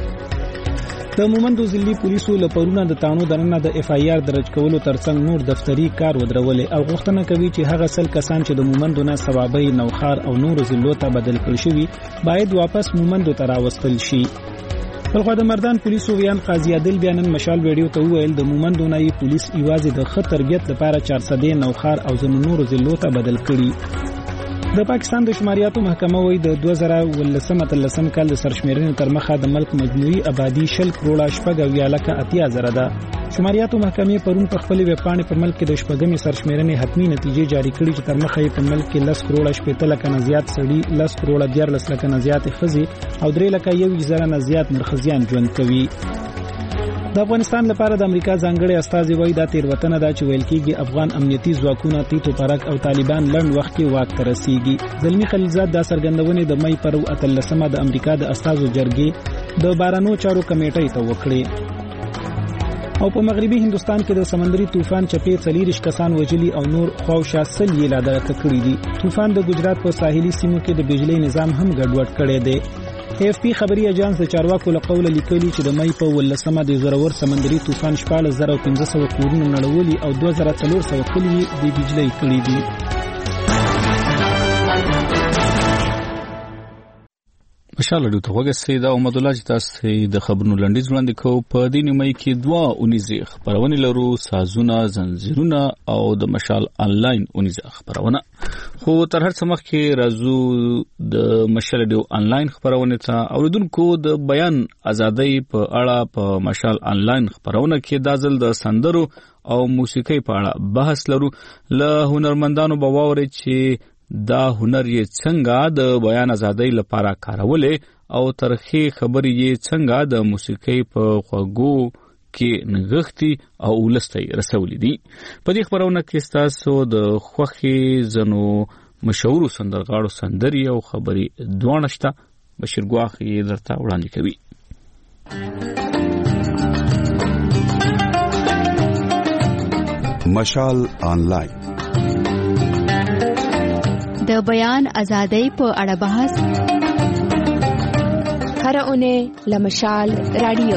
B: د مومندو ضلعي پولیسو له پرونه د تانو دننه د اف آی آر درج کولو ترڅنګ نور دفتری کار ودرولې او غوښتنه کوي چې هغه سل کسان چې د مومندو نه ثوابي نوخار او نور ضلعو ته بدل کړي شوي باید واپس مومندو ته راوستل شي بلخوا د مردان پولیسو ویان قاضي عادل بیانن مشال ویډیو ته وویل د مومندو نه پولیس ایوازي د خطر تربیت لپاره 400 نوخار او ځینو نور ضلعو ته بدل کړي د پاکستان د شماریاتو محکمه وایي د 2013 کال د سرشمیرنې تر مخه د ملک مجموعي آبادی 10 کروڑه 8.80 ده شماریاتو محکمې پرون په خپل ویب پاڼې په ملک کې د شپږمې سرشمیرنې حتمی نتیجې جاری کړې چې تر مخه یې په ملک کې 10 کروڑه 80 نه زیات سړي 10 کروڑه 14 نه زیات ښځې او 3 نه زیات مرخصیان ژوند کوي د افغانستان لپاره د امریکا ځانګړي استازي وایي دا تیروتنه ده چې ویل کېږي افغان امنیتي ځواکونه تیتو پرک او طالبان لنډ وخت کې واک ته رسیږي زلمی خلیلزاد دا څرګندونې د مې پر 18 د امریکا د استازو جرګې د بارانو چارو کمیټې ته وکړې او په مغربي هندستان کې د سمندري طوفان چپې 40 کسان وژلي او نور خواوشا سل یې لا درک کړي دي طوفان د ګجرات په ساحلي سیمو کې د بجلی نظام هم ګډوډ کړی دی اف پی خبري اجانس د چارواکو له قوله لیکلي چې د مې په 18 د زورور سمندري طوفان 14500 کورونه نړولي او 2400 کلي د بجلی کړي دي
A: مشال ډیو ته وګورئ دا احمد الله چې تاسو د خبرونو لنډیز وړاندې کوو په دې نیمه کې 2 اونیزه خبرونه لرو سازونه زنجیرونه او د مشال انلاین اونیزه خبرونه خو تر هر څه مخکې راځو د مشال ډیو انلاین خبرونه ته اوریدونکو د بیان ازادۍ په اړه په مشال انلاین خبرونه کې د ځل د سندرو او موسیقي په اړه بحث لرو له هنرمندانو بواوري چې دا هنر یې څنګه د بیان ازادۍ لپاره کارولې او ترخی خبرې یې څنګه د موسیقۍ په خوږو کې نغښتي او ولستي رسولې دي په دې خبرونه کې تاسو د خوخي زنو مشهور سندرغاړو سندري او خبري دوه نشته بشیر ګواخ یې درته وړاندې کوي
Q: مشال انلاین
I: د بیان ازادۍ په اړه بحث هر اونۍ لمشال رادیو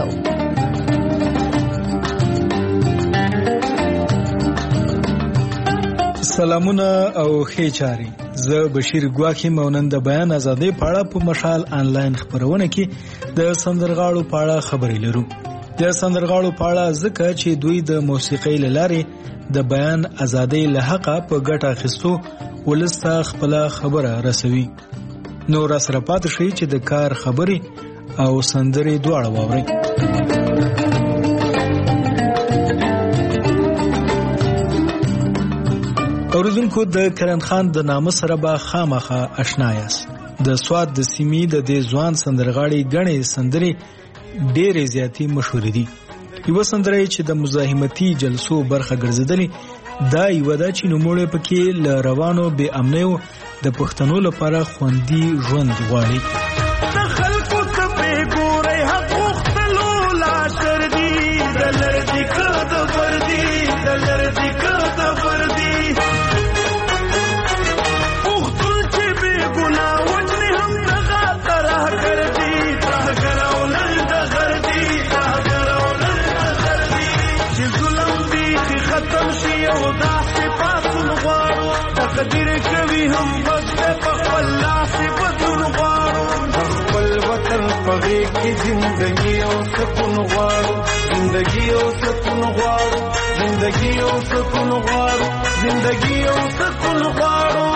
M: سلامونه او ښه چاري زه بشیر ګواخی مونږ د بیان ازادۍ په اړه په مشال انلاین خبرونه کې د سندرغاړو په اړه خبرې لرو د سندرغاړو په اړه ځکه چې دوی د موسیقۍ لارې د بیان ازادۍ له حقه په ګټه اخیستو ولسته خپل خبره رسوي نو را سره پاتې شي چې د کار خبري او سندري دواړه واوري اوریدونکو د کرن خان د نامه سره به خامخا آشنا یاست. د سواد د سیمې د دې ځوان سندرغاړي غنې سندري ډېرې زیاتې مشهور دي. یو سندره چې د مزاحمتي جلسو برخه ګرځیدلې دا یو د چې نوموړی پکې ل روانو بې امنیو د پښتنو لپاره خوندي ژوند غواړي.
Q: د خلکو ته به ګوري حق وختلو لا شر دي د لردي کده وردي د لردي کده وردي وختل چې به ګنا وجني هم دغه طرح کړدي طرح کراولن د غردي طرح کراولن د غردي چې ظلم دي ختم شي او داسې پاتون غواړو تقدیر کوي هم بس په خپل لاس بدون غواړو خپل وطن په کې زندگی او سکون غواړو زندگی او سکون غواړو زندگی او سکون غواړو زندگی او سکون غواړو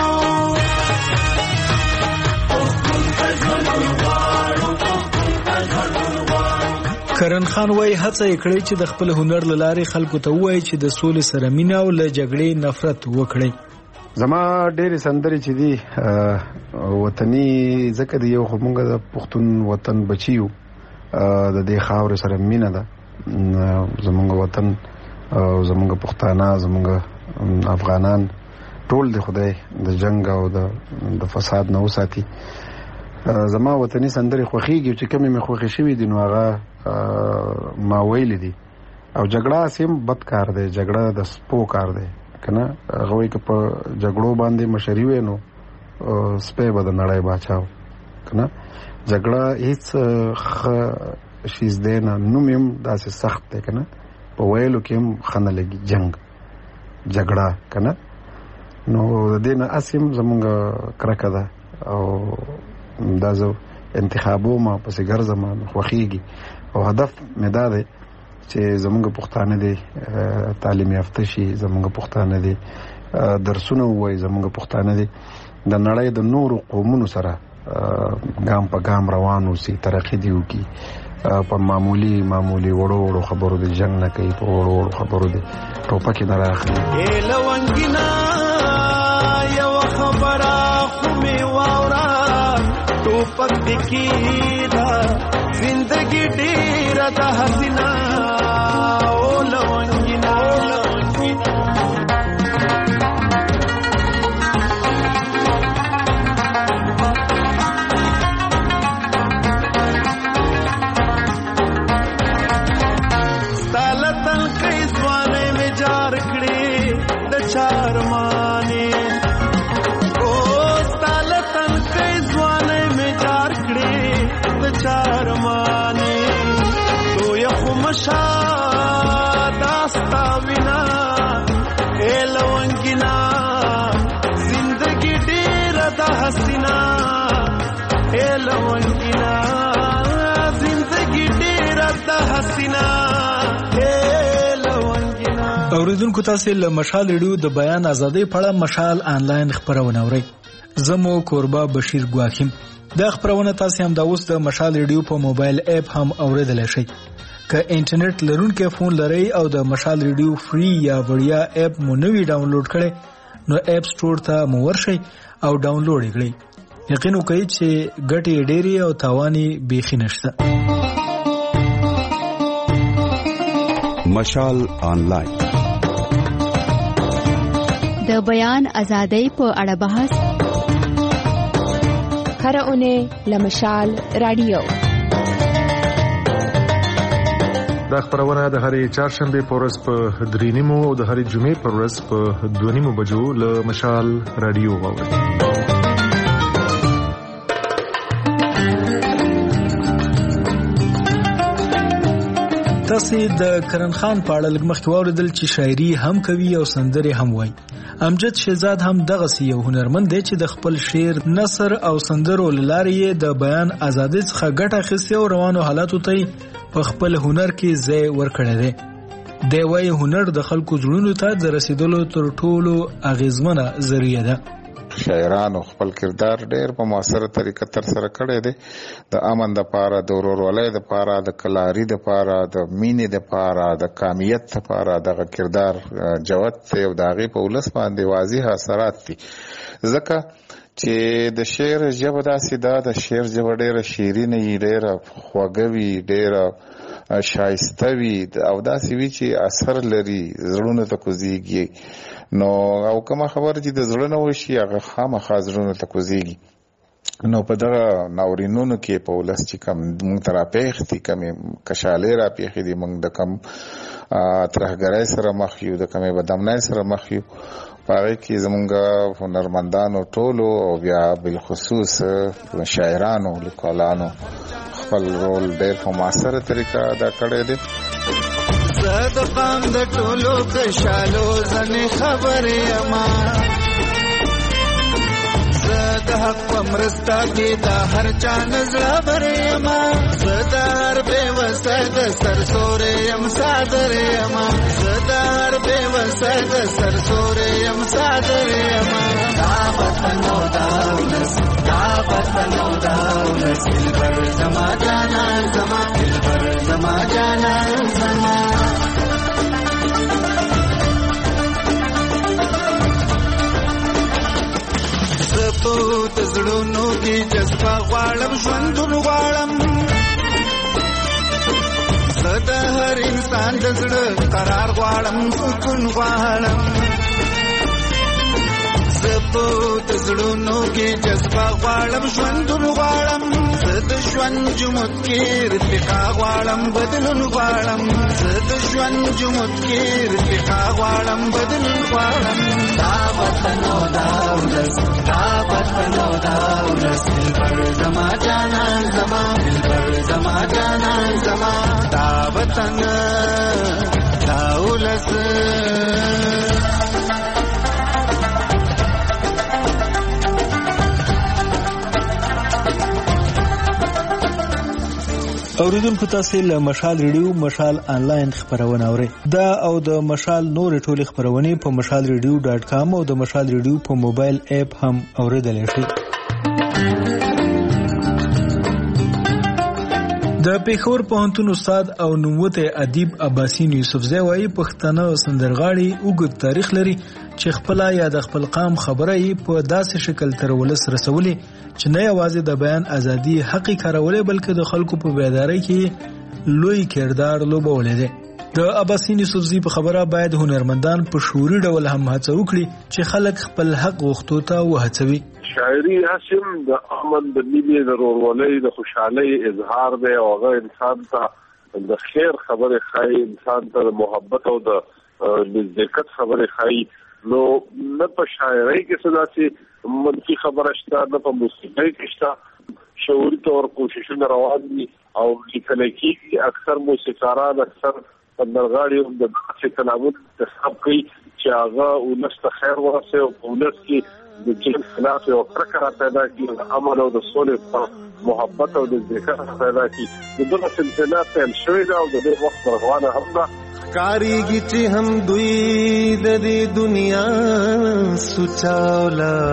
M: کرن خان وای هڅه کړې چې د خپل هنر لاره خلکو ته وایي چې د سولې سره مینه او له جګړې نفرت وکړي.
R: زما ډېر سندري چې دي وطني زکه دی یو همغه د پښتون وطن بچیو د دې خاور سره مینه ده. زمونږ وطن او زمونږ پښتانه زمونږ افغانان ټول د خدای د جنگ او د فساد نه وساتي. زما وطني سندري خوخيږي چې کومه مې خوخي شوی دي نو هغه ما ویل دي او جګړه سیم بد کار دی جګړه د سپو کار دی کنه هغه وي که په جګړو باندې مشري وینو سپې به د نړۍ باچاو کنه جګړه هیڅ شیز دی نه نوم هم داسې سخت دی کنه په ویلو کې هم خنه لګي جنگ جګړه کنه نو د دې نه اسیم زمونږ کرکه ده او دا زه انتخابو ما پسې ګرځم خوښیږي او هدف مې دا دی چې زمونږ پښتانه دي تعلیم یافته شي زمونږ پښتانه دي درسونه وایي زمونږ پښتانه دي د نړۍ د نورو قومونو سره ګام په ګام روان اوسي ترقي دي وکړي په معمولی وړو خبرو د جنگ نه کوي په وړو خبرو د ټوپکې نه راخلي
Q: لونګینا یو خبره خو مې واورا ټوپک دکی دا زندگی ډیره د حسینا او لونګینا ستالتن کئی ځوانې مې جار کړې د چار مانې او ستالتن کئی ځوانې مې جار کړې د چار مانې تو یخو مشا داستا وینا اے لونګینا زندگی ډیره د حسینا اے لونګینا زندگی ډیره د حسینا.
M: اوریدونکو تاسو له مشال ریډیو د بیان ازادۍ په اړه مشال آنلاین خبرونه اورئ. زمو کوربا بشیر ګواکیم د خبرونه تاسو هم د اوس د مشال ریډیو په موبایل اپ هم اوریدل شئ. که انټرنیټ لرونکي فون لرئ او د مشال ریډیو فری یا وړیا اپ مو نوی ډاونلوډ کړئ نو اپ سٹور ته مو ورشئ او ډاونلوډ یې کړئ. یقین وکړئ چې ګټې ډېرې او تاواني بیخي نشته.
S: مشال آنلاین
I: د بیان ازادۍ په اړه بحث هر اونۍ له مشال رادیو.
D: دا خبرونه د هرې چهارشنبه په ورځ په 3:30 او د هرې جمعې په ورځ په 2:30 بجو له مشال رادیو واورئ.
M: تاسو د کرن خان په اړه لږ مخکې واوریدل چې شاعري هم کوي او سندرې هم وایي. امجد شهزاد هم دغه یو هنرمند دی چې د خپل شعر، نثر او سندرو لارې د بیان ازادۍ څخه ګټه اخیستې او روانو حالاتو ته په خپل هنر کې ځای ورکړی دی. دی وایي هنر د خلکو زړونو ته د رسیدلو تر ټولو اغیزمنه ذریعه ده.
S: شاعرانو خپل کردار ډېر په موثره طریقه تر سره کړی دی د امن د پاره د ورورولۍ د پاره د کلاري د پاره د مینې د پاره د کامیت د پاره دغه کردار جوت دی او د هغې په ولس باندې واضح اثرات دي ځکه چې د شعر ژبه داسې ده د شعر ژبه ډېره شیرینه وي ډېره خوږه وي ډېره شایسته وي او داسې وي چې اثر لري زړونو ته کوزیږي نو او کومه خبره چې د زړه نه وشي هغه خامخا زړونو ته کوزیږي نو په دغه ناورینونو کې په ولس چې کم موږ ته راپېښ دي کمې کشالۍ راپېښې دي موږ د کم ترهګرۍ سره مخ یو د کمې بدامنۍ سره مخ یو په هغې کې زموږ هنرمندانو ټولو او بیا بالخصوص شاعرانو لیکوالانو خپل رول ډېر په مؤثره طریقه ادا کړی دی
Q: زه د قام د ټولو کشالو ځنې خبرې یما زه د حق په مرسته کې د هر چا نزړه برې یما زه د هر بېوسه د سرسورې یم صادر یما زه د هر بېوسه د سرسورې یم صادر یما دا وطن او دا ولس دا وطن او دا ولس دلبر زما جانان زما دلبر زما جانان زما زپو تزړونو کې جذبه غواړم ژوندون غواړم زه د هر انسان د زړه قرار غواړم سکون غواړم زپو تزړونو کې جذبه غواړم ژوندون غواړم زه د ژوند جمود کې رفقا غواړم بدلون غواړم زه د ژوند جمود کې رفقا غواړم بدلون غواړم دا وطن او دا ولس دا وطن او دا ولس دلبر زما جانان زما دلبر زما جانان زما دا وطن دا ولس
B: اوریدونکو تاسو له مشال ریډیو مشال انلاین خبرونه اورئ دا او د مشال نور ټولې خبرونه په mashalradio.com او د مشال ریډیو په موبایل اپ هم اوریدلای شئ د پیښور پوهنتون استاد او نوموته ادیب عباسین یوسفزی وايي پښتانه سندرغاړي اوږد تاریخ لري چې خپل یا د خپل قام خبره یې په داسې شکل تر ولس رسولي چې نه یوازې د بیان ازادي حقي کارولې بلکې د خلکو په بیدارۍ کې لوی کردار لوبولی دی د عباسین یوسفزی په خبره باید هنرمندان په شعوري ډول هم هڅه وکړي چې خلک خپل حق غوښتو ته وهڅوي
T: شاعري حسم د امن د مینې د ورورولۍ د خوشحالۍ اظهار دی او هغه انسان ته د خیر خبرې ښایي انسان ته د محبت او د نزدېکت خبرې ښایي نو نه په شاعرۍ کې څه داسې منفي خبره شته نه په موسیقۍ کې شته شعوري طور کوششونه روان دي او لیکل کېږي اکثر موسیقاران اکثر سندرغاړي هم د داسې کلامونو انتخاب کوي چې هغه ولس ته خیر ورسوي او په ولس کې د جنس خلاف او کرکه را پیدا کړي د امن او د سولې محبت او د ذکر پیدا کړي دغه سلسله پیل شوې ده او د دې وخت روانه هم ده
Q: کاریږي چې هم دوی د دې دنیا سوچاولا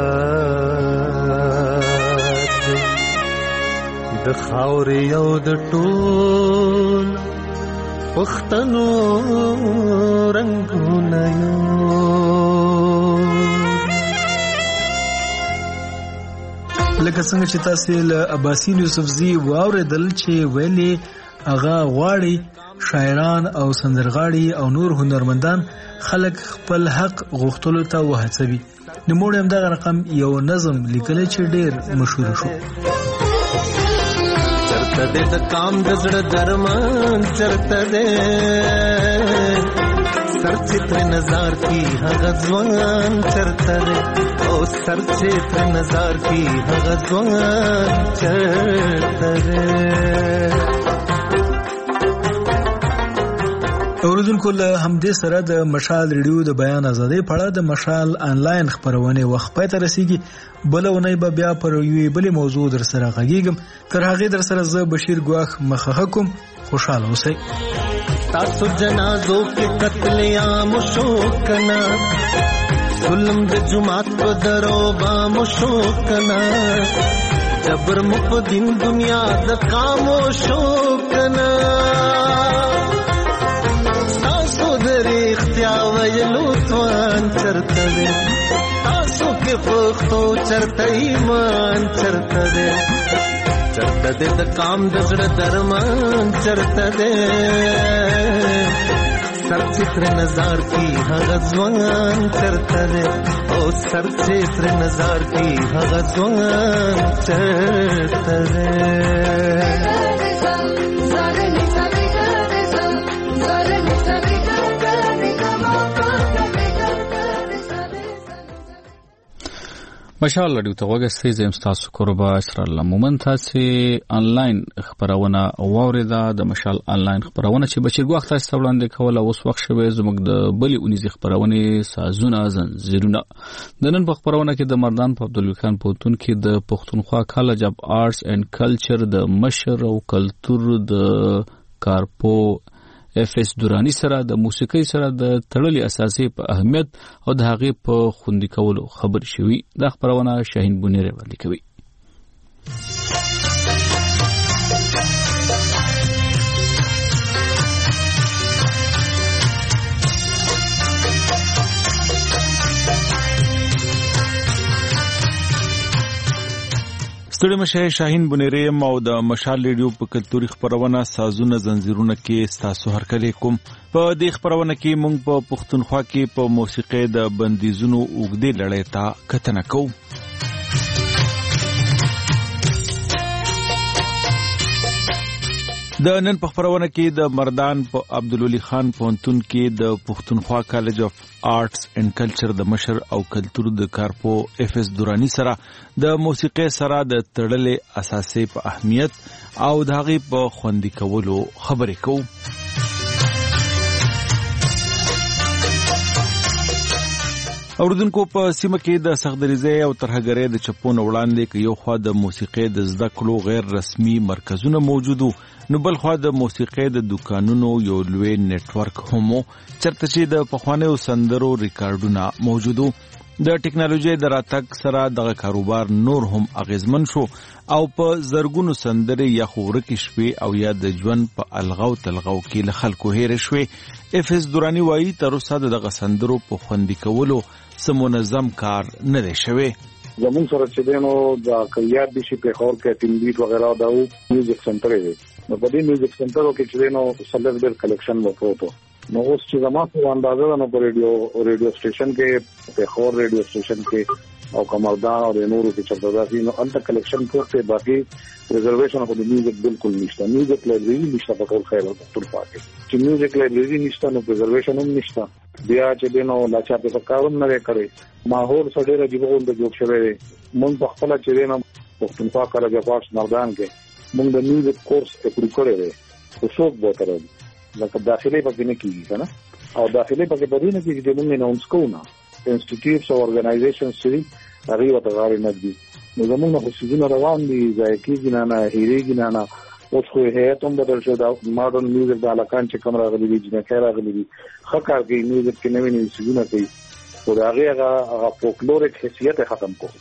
Q: د خاورې او د ټول پښتنو رنگونه
B: لکه څنګه چې تاسو له عباسین یوسفزی واوریدل چې ویلي هغه غواړي شاعران او سندرغاړي او نور هنرمندان خلک خپل حق غوښتلو ته وهڅوي نو موږ هم دغه رقم یو نظم لیکلی چې ډېر مشهور شو
Q: چرته د کام د زړه درمان چرته دې سرچتر نظر کی هغه ځوان چرته دې او سرچتر نظر کی هغه ځوان چرته دې
B: اوریدونکو له همدې سره د مشال ریډیو د بیان ازادۍ په اړه د مشال انلاین خبرونه وخت پای ته رسیږي بلونه به بیا پر یوې بلې موضوع در سره غږیږم تر هغه در سره زه بشیر ګواخ مخه کوم خوشاله اوسئ
Q: تاسو جنازو کې قتل عام شو کنا ظلم د جماعت په درو با مشو کنا جبر مخ دین دنیا د خاموشو کنا تاسو درې اختیار ویلو توان چرته دې تاسو کې پختو چرته ایمان چرته دې چرته دې د کام د زړه درمان چرته دې سر چتر نظر کی هغه ځوان چرته دې او سر چتر نظر کی هغه ځوان چرته دې
A: مشال لري ته وګورئ زم تاسو قربا اسرائیل مومن تاسو انلاین خبرونه اوریدا د مشال انلاین خبرونه چې بچی وخت تاسو وړاندې کوله اوس وخت شوه زموږ د بلی اونیزي خبرونه سازونه زنجیرونه د نن په خبرونه کې د مردان په عبدالخان پوتون کې د پښتونخوا کالج اف آرټس اینڈ کلچر د مشر او کلچر د کارپو FS دورانی سره د موسیقي سره د تړلې اساسي په اهمیت او د هغې په خوندي کولو خبر شوی دا خبرونه شاهین بونیره وړاندې کوي. ستړي مشه شاهین بنيریم او د مشال ریډیو په کلتوري خبرونه سازونه زنجیرونه کې تاسو هرکلی کوم. په دې خبرونه کې مونږ په پښتونخوا کې په موسیقي د بندیزونو اوږدې لړۍ ته کتنه کوو. د نن په خبرونه کې د مردان په عبدالولي خان پوهنتون کې د پښتونخوا کالج اف آرټس اینڈ کلچر د مشر او کلچر د کارپو FS دورانی سره د موسیقي سره د تړلې اساسي په اهمیت او د هغې په خوندي کولو خبرې کوو. اوردونکو په سیمه کې د سختدریزۍ او ترهګرۍ د چپونو وړاندې کې یو خوا د موسیقي د زده کړو غیر رسمي مرکزونه موجودو نو بل خوا د موسیقي د دکانونو یو لوی نیټورک هم چرته چې د پخوانیو سندرو ریکارډونه موجودو. د ټکنالوژي د راتګ سره دغه کاروبار نور هم اغیزمن شو او په زرګونو سندرې یا خورکې شوې او یا د ژوند په الغو تلغو کې له خلکو هېرې شوې. FS دورانی وایي تر اوسه دغه سندرو په خوندي کولو سمونظم کار نه دی شوی.
J: زمون سره چې دینو د کلیات دي چې په خور کې ټیم بیټ وغیرہ دا میوزیک سنټر دی نو په دې میوزیک سنټرو کې چې دینو سلګ کلیکشن وکړو نو اوس چې زموږ په اندازه نو په ریډیو سټیشن کې په خور ریډیو سټیشن کې او کمردان او نورو کې چرته راځي نو انت کلیکشن کوته باقي ریزرویشن په دې میوزیک بالکل نشته. میوزیک لایبرری نشته په ټول خیر ټول پاتې چې میوزیک لایبرری نشته نو ریزرویشن هم نشته. بیا چې دینو لاچا په کاروم نه کړي ماحول سره راځي د جوړ شوی مونږ په خپل چې دینو پښتونخوا کالج اف آرټس مردان کې مونږ د میوزیک کورس اپروو کړی دی خو څوک به تر لکه داخلي پکې نه کیږي کنه او داخلي پکې به نه کیږي چې موږ اناونس کوو نه انسټیټیوټس او اورګنایزیشنز چې هغه وته غاړي نه دي نو زموږ نه خصوصي روان دي ځای کېږي نه هېریږي نه اوس خو هیئت هم بدل شو دا ماډرن میوزیک د علاقان چې کوم راغلي دي چې خیر راغلي دي ښه کار کوي میوزیک کې نوې نوې څیزونه کوي خو د هغې فولکلوریک حیثیت یې ختم کړو.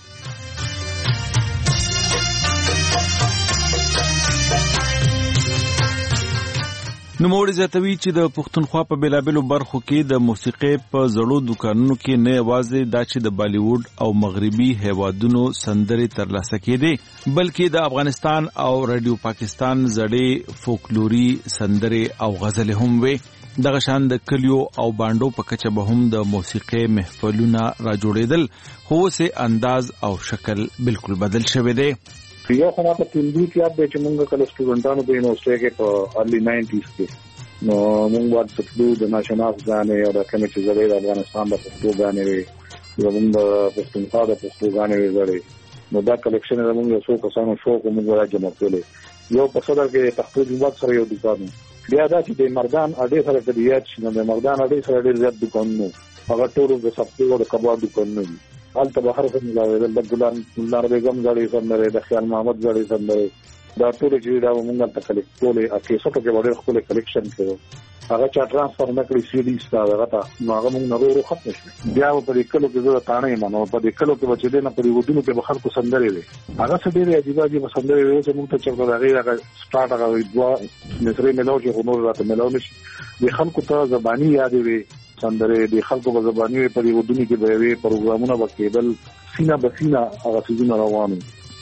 A: نوموړي زیاتوي چې د پښتونخوا په بیلابیلو برخو کې د موسیقي په زړو دکانونو کې نه یوازې دا چې د بالیوډ او مغربي هیوادونو سندرې ترلاسه کېدې بلکې د افغانستان او رادیو پاکستان زړې فولکلوري سندرې او غزلې هم وې. دغه شان د کلیو او بانډو په کچه به هم د موسیقي محفلونه راجوړېدل خو سه انداز او شکل بالکل بدل شوی دی.
J: یو خو ماته ټیم بیټ یاد دی چې مونږ کله سټوډنټانو په یونیورسيټي کې په ارلی 90s کې نو مونږ ورته تلو د ناشناس غانې او د کمی چې زړې د افغانستان د پښتو غانې وي زموږ د پښتونخوا د پښتو غانې وي زړې نو دا کلیکشن زموږ یو څو کسانو شو کوم موږ راځم کولې یو په صدر کې پښتو جماعت سره یو دکان بیا دا چې د مردان اډې سره د ریاض شنو د مردان اډې سره ډېر زیات دکان نو هغه ټول د سپټو او د کباب دکان نه حالت بهر څنګه لاوي د ګلان لار بیگم غړي سره د خیال محمد غړي سره دا ټول چې دا موږ ته کلیکټ کولې اکه څه ته وړل خپل کلیکشن کړو هغه چا ترانسفر نکړي سی ډي ستاره غته نو هغه موږ نورو ختم شي بیا په دې کلو کې زه تانه یم نو په دې کلو کې بچی نه په ودونو کې به خلکو سندري وي هغه څه ډېر عجیب سندري وي چې موږ ته چې هغه سٹارټ هغه دوا نسري ملو چې نور راته ملو نشي د خلکو ته زبانی یاد وي سندري د خلکو په زبانی په دې ودونو کې به وي پروګرامونه وکیدل سینا بسینا هغه څه روانو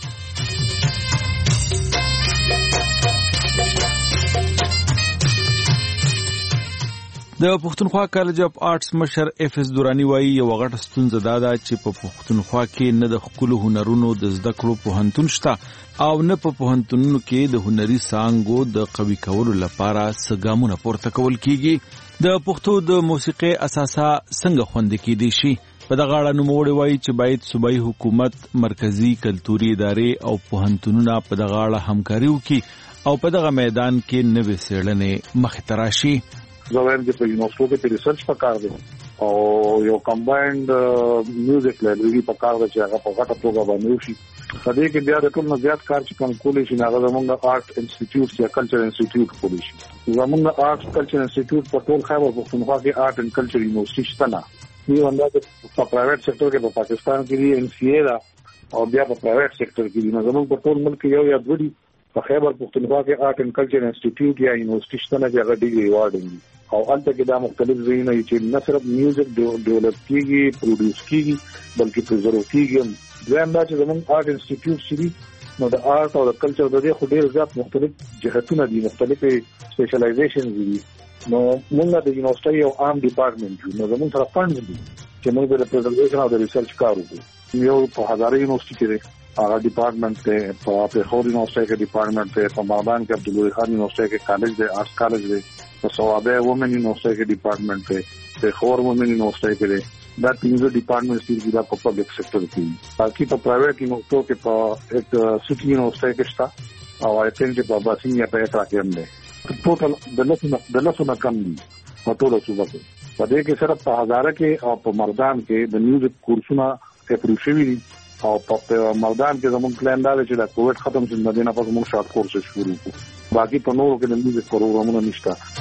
A: د پښتونخوا کالج اف آرټس مشر اف اس دورانی وایي یو غټ ستونزه دا ده چې په پښتونخوا کې نه د خپل هنرونو د زده کړو پوهنتون شته او نه په پوهنتونونو کې د هنري څانګو د قوي کولو لپاره سګامونه پورته کول کیږي د پښتو د موسیقي اساسا څنګه خوندې کیدي شي په دغه اړه نوموړی وایي چې باید صوبایي حکومت مرکزی کلتوري ادارې او پوهنتونونه په دغه اړه همکاري وکړي او په دغه میدان کې نوې څېړنې مخې ته راشي
J: زویم چې په یونیورسيټو کې ریسرچ پکار دی او یو کمباینډ میوزیک لایبرری پکار دی چې هغه په غټه توګه باندې وشي په دې کې بیا د ټول نه زیات کار چې کوم کولی شي هغه زموږ آرټ انسټیټیوټ یا کلچر انسټیټیوټ کولی شي زموږ آرټ کلچر انسټیټیوټ په ټول خیبر پښتونخوا کې آرټ اند کلچر یونیورسيټي شته نه یو اندازه په پرایویټ سېکټر کې په پاکستان کې دی ان سی اے دا او بیا په پرایویټ سېکټر کې دی زموږ په ټول ملک یو یا دوی په خیبر پښتونخوا کې آرټ اند کلچر انسټیټیوټ یا یونیورسيټي شته نه چې هغه ډیګري ایوارډ دی او البته کې دا مختلف ځایونه چې نه صرف میوزیک ډیولپ کیږي پروډوس کیږي بلکې پرزرو کیږي دویم دا چې زموږ آرټ انسټیټیوټ شي نو د آرټ او د کلچر د دې خو ډیر زیات مختلف جهتونه دي مختلف سپیشلایزیشن دي نو موږ د یونیورسيټي او عام ډپارټمنټ نو زموږ سره فند دي چې موږ د پرزرویشن او د ریسرچ کار وکړو یو په هزاره یونیورسيټي کې هغه ډپارټمنټ ته په خور یونیورسيټي کې ډپارټمنټ ته په مردان کې عبدالوهاب خان یونیورسيټي کې کالج دی آرټس کالج دی په صوابه وومن یونیورسيټي کې ډپارټمنټ ته په خور وومن یونیورسيټي کې دا پنځه ډپارټمنټ چې د پبلک سېکټر کې باقي په پرایویټ یونیورسيټو کې په یک سټي یونیورسيټي کې شته او آی تھنک چې په باسین یا په اټرا کې هم دی ټوټل د لسونه کم دي په ټولو صوبه کې په دې کې صرف په هزاره کې او په مردان کې د میوزیک کورسونه اپروو شوي دي او په مردان کې زموږ پلان دا دی چې د کووډ ختم شي نه دینه په موږ شارټ کورس شروع کړو باقي په نورو کې د میوزیک پروګرامونه نشته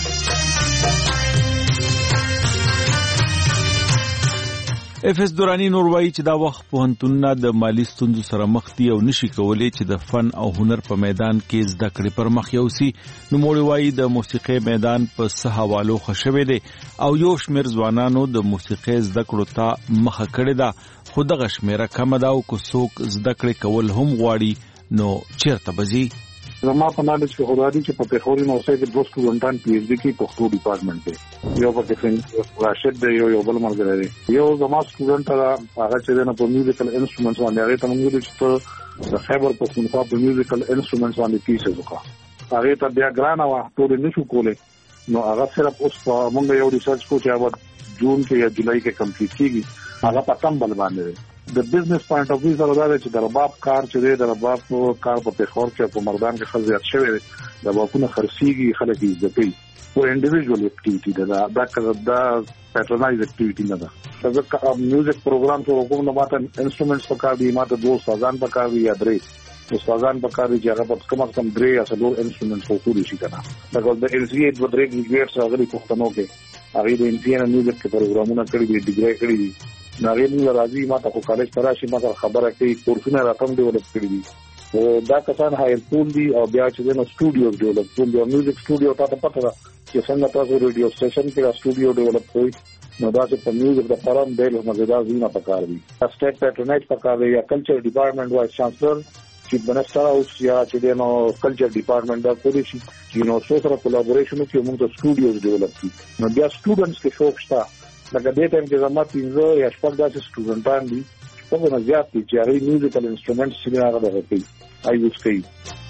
A: اف اس دورانی نور وایي چې دا وخت پوهنتونونه د مالی ستونزو سره مخ دي او نشي کولای چې د فن او هنر په میدان کې زده کړې پر مخ یوسي نوموړی وایي د موسیقي میدان په څه حوالو خښوي دي او یو شمېر ځوانانو د موسیقي زده کړو ته مخه کړې ده خو دغه شمېره کمه ده او که څوک زده کړې کول هم غواړي نو چیرته به ځي
J: زما په نالج کې خدای دې چې په پیښور یونیورسيټي کې 2 سټوډنټان پی ایچ ډي کې پښتو ډپارټمنټ کې یو په راشد دی یو بل مرګره دی یو زما سټوډنټ هغه چې نه په میوزیکل انسټرومنټس باندې هغه ته موږ چې د خیبر پښتونخوا په میوزیکل انسټرومنټس باندې پیسز وکړه هغه ته بیا ګران و ټول نشو کولای نو هغه صرف اوس په موږ یو ریسرچ کو چې هغه جون کې یا جولای کې کمپلیټ کیږي هغه په تمبل باندې د بزنس پوینټ اف ویو سره دا چې د رباب کار چې دی د رباب کار په پیښور کې په مردان کې خل زیات شوی دی د باکونه خرسيږي خلک یې ځکه او انډیویډوال اکټیویټي دا پیټرنایز اکټیویټي نه ده دا میوزیک پروګرام ته کوم نه ماته انسټرومنټس پکار دي ماته 2 سازان پکار دي یا 3 سازان پکار دي چې هغه په کم از کم 3 یا 4 انسټرومنټس وکړي شي کنه دا د ان سی اے د درې ګریډز هغه پښتنو کې هغه د ان سی اے میوزیک پروګرامونه کړی دي ډیګری کړی دي ناغې موږ راځي ما ته کالج تراشي ما ته خبره کوي کورسونه راکم ډیولپ کړی دي او دا کسان هایر پول دي او بیا چې نو سټوډیو ډیولپ کول دي میوزیک سټوډیو ته پته ده چې څنګه تاسو ریډیو سټیشن کې سټوډیو ډیولپ کوئ نو دا چې په میوزیک د فرام ډېر مزیدار زینه پکار دي سټیټ پیټرنایز پکار دی یا کلچر ډپارټمنټ وایس چانسلر چې بنسټر اوس یا چې نو کلچر ډپارټمنټ دا کولی شي چې نو سره کولابوریشن وکړي موږ ته سټوډیوز ډیولپ کړي نو بیا سټوډنټس کې شوق شته لکه دې ټایم کې زما 15 یا 16 داسې سټوډنټان دي په نه زیات دي چې هغه میوزیکل انسټرومنټس چې هغه دغه کوي ایوز کوي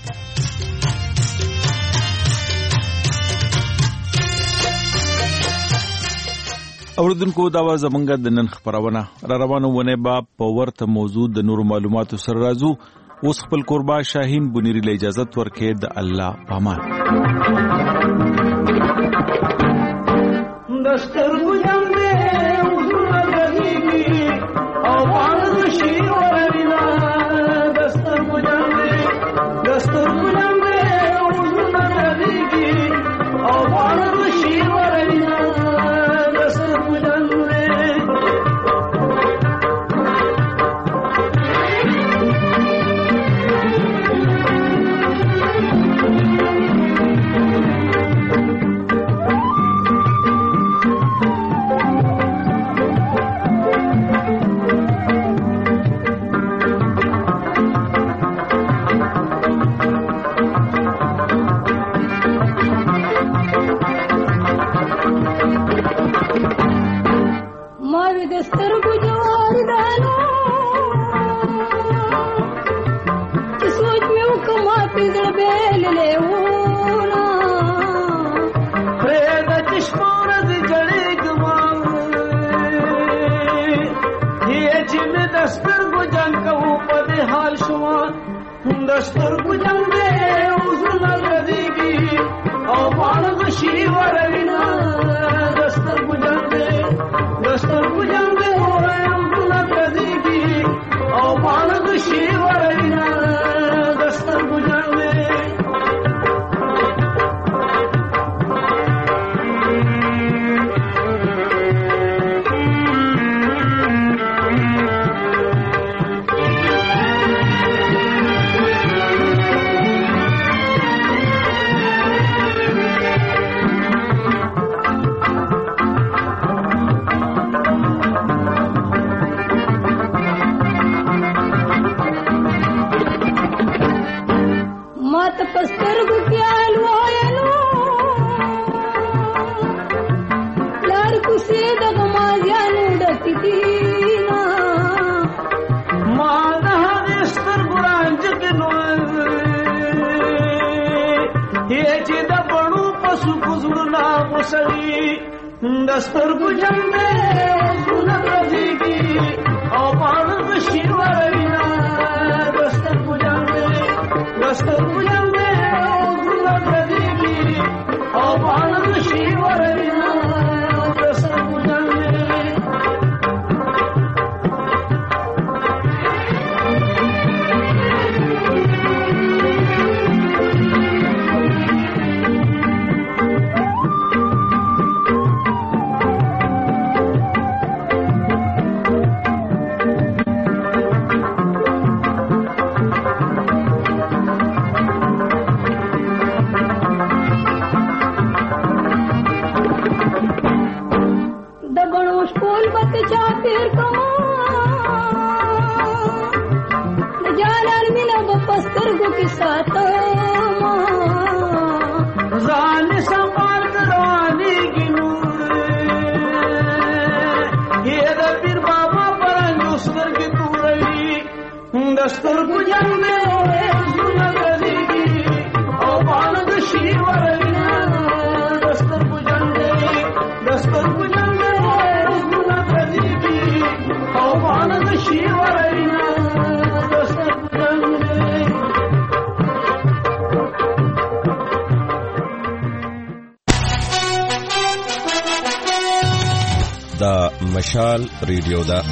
A: اوردونکو دا و زمونږ د نن خبرونه را روانو ونه با په ورته موضوع د نور معلوماتو سره راځو اوس خپل قربا شاهین بنيري له اجازه ورکې د الله پامان
Q: دستر بجم دے وزن غریبی او پانز شیر ورنا دستر بجم دے وزن غریبی او پانز شیر دستور بجنگ دے اوزن لدیگی او پانگ شیور وینا دستور بجنگ دے اوزن لدیگی او پانگ شیور وینا دستور بجنگ دے
U: پسترګو پیال وایلو لار کوسې د غمازیانو ډکې دینا
Q: ما د هغې سترګو رانجکې نو چې د بڼو په سوکو زړونه غوسوي د سترګو جنګ دی زړونه غځېږي او پاڼه د شین وروینه د سترګو جنګ دی د سترګو جنګ دی زړونه غځېږي او پاڼه د شین وروینه د سترګو جنګ دی
V: مشال ریډیو دا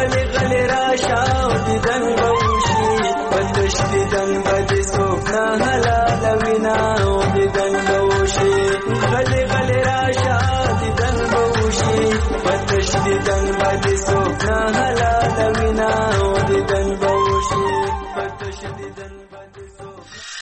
Q: Then by this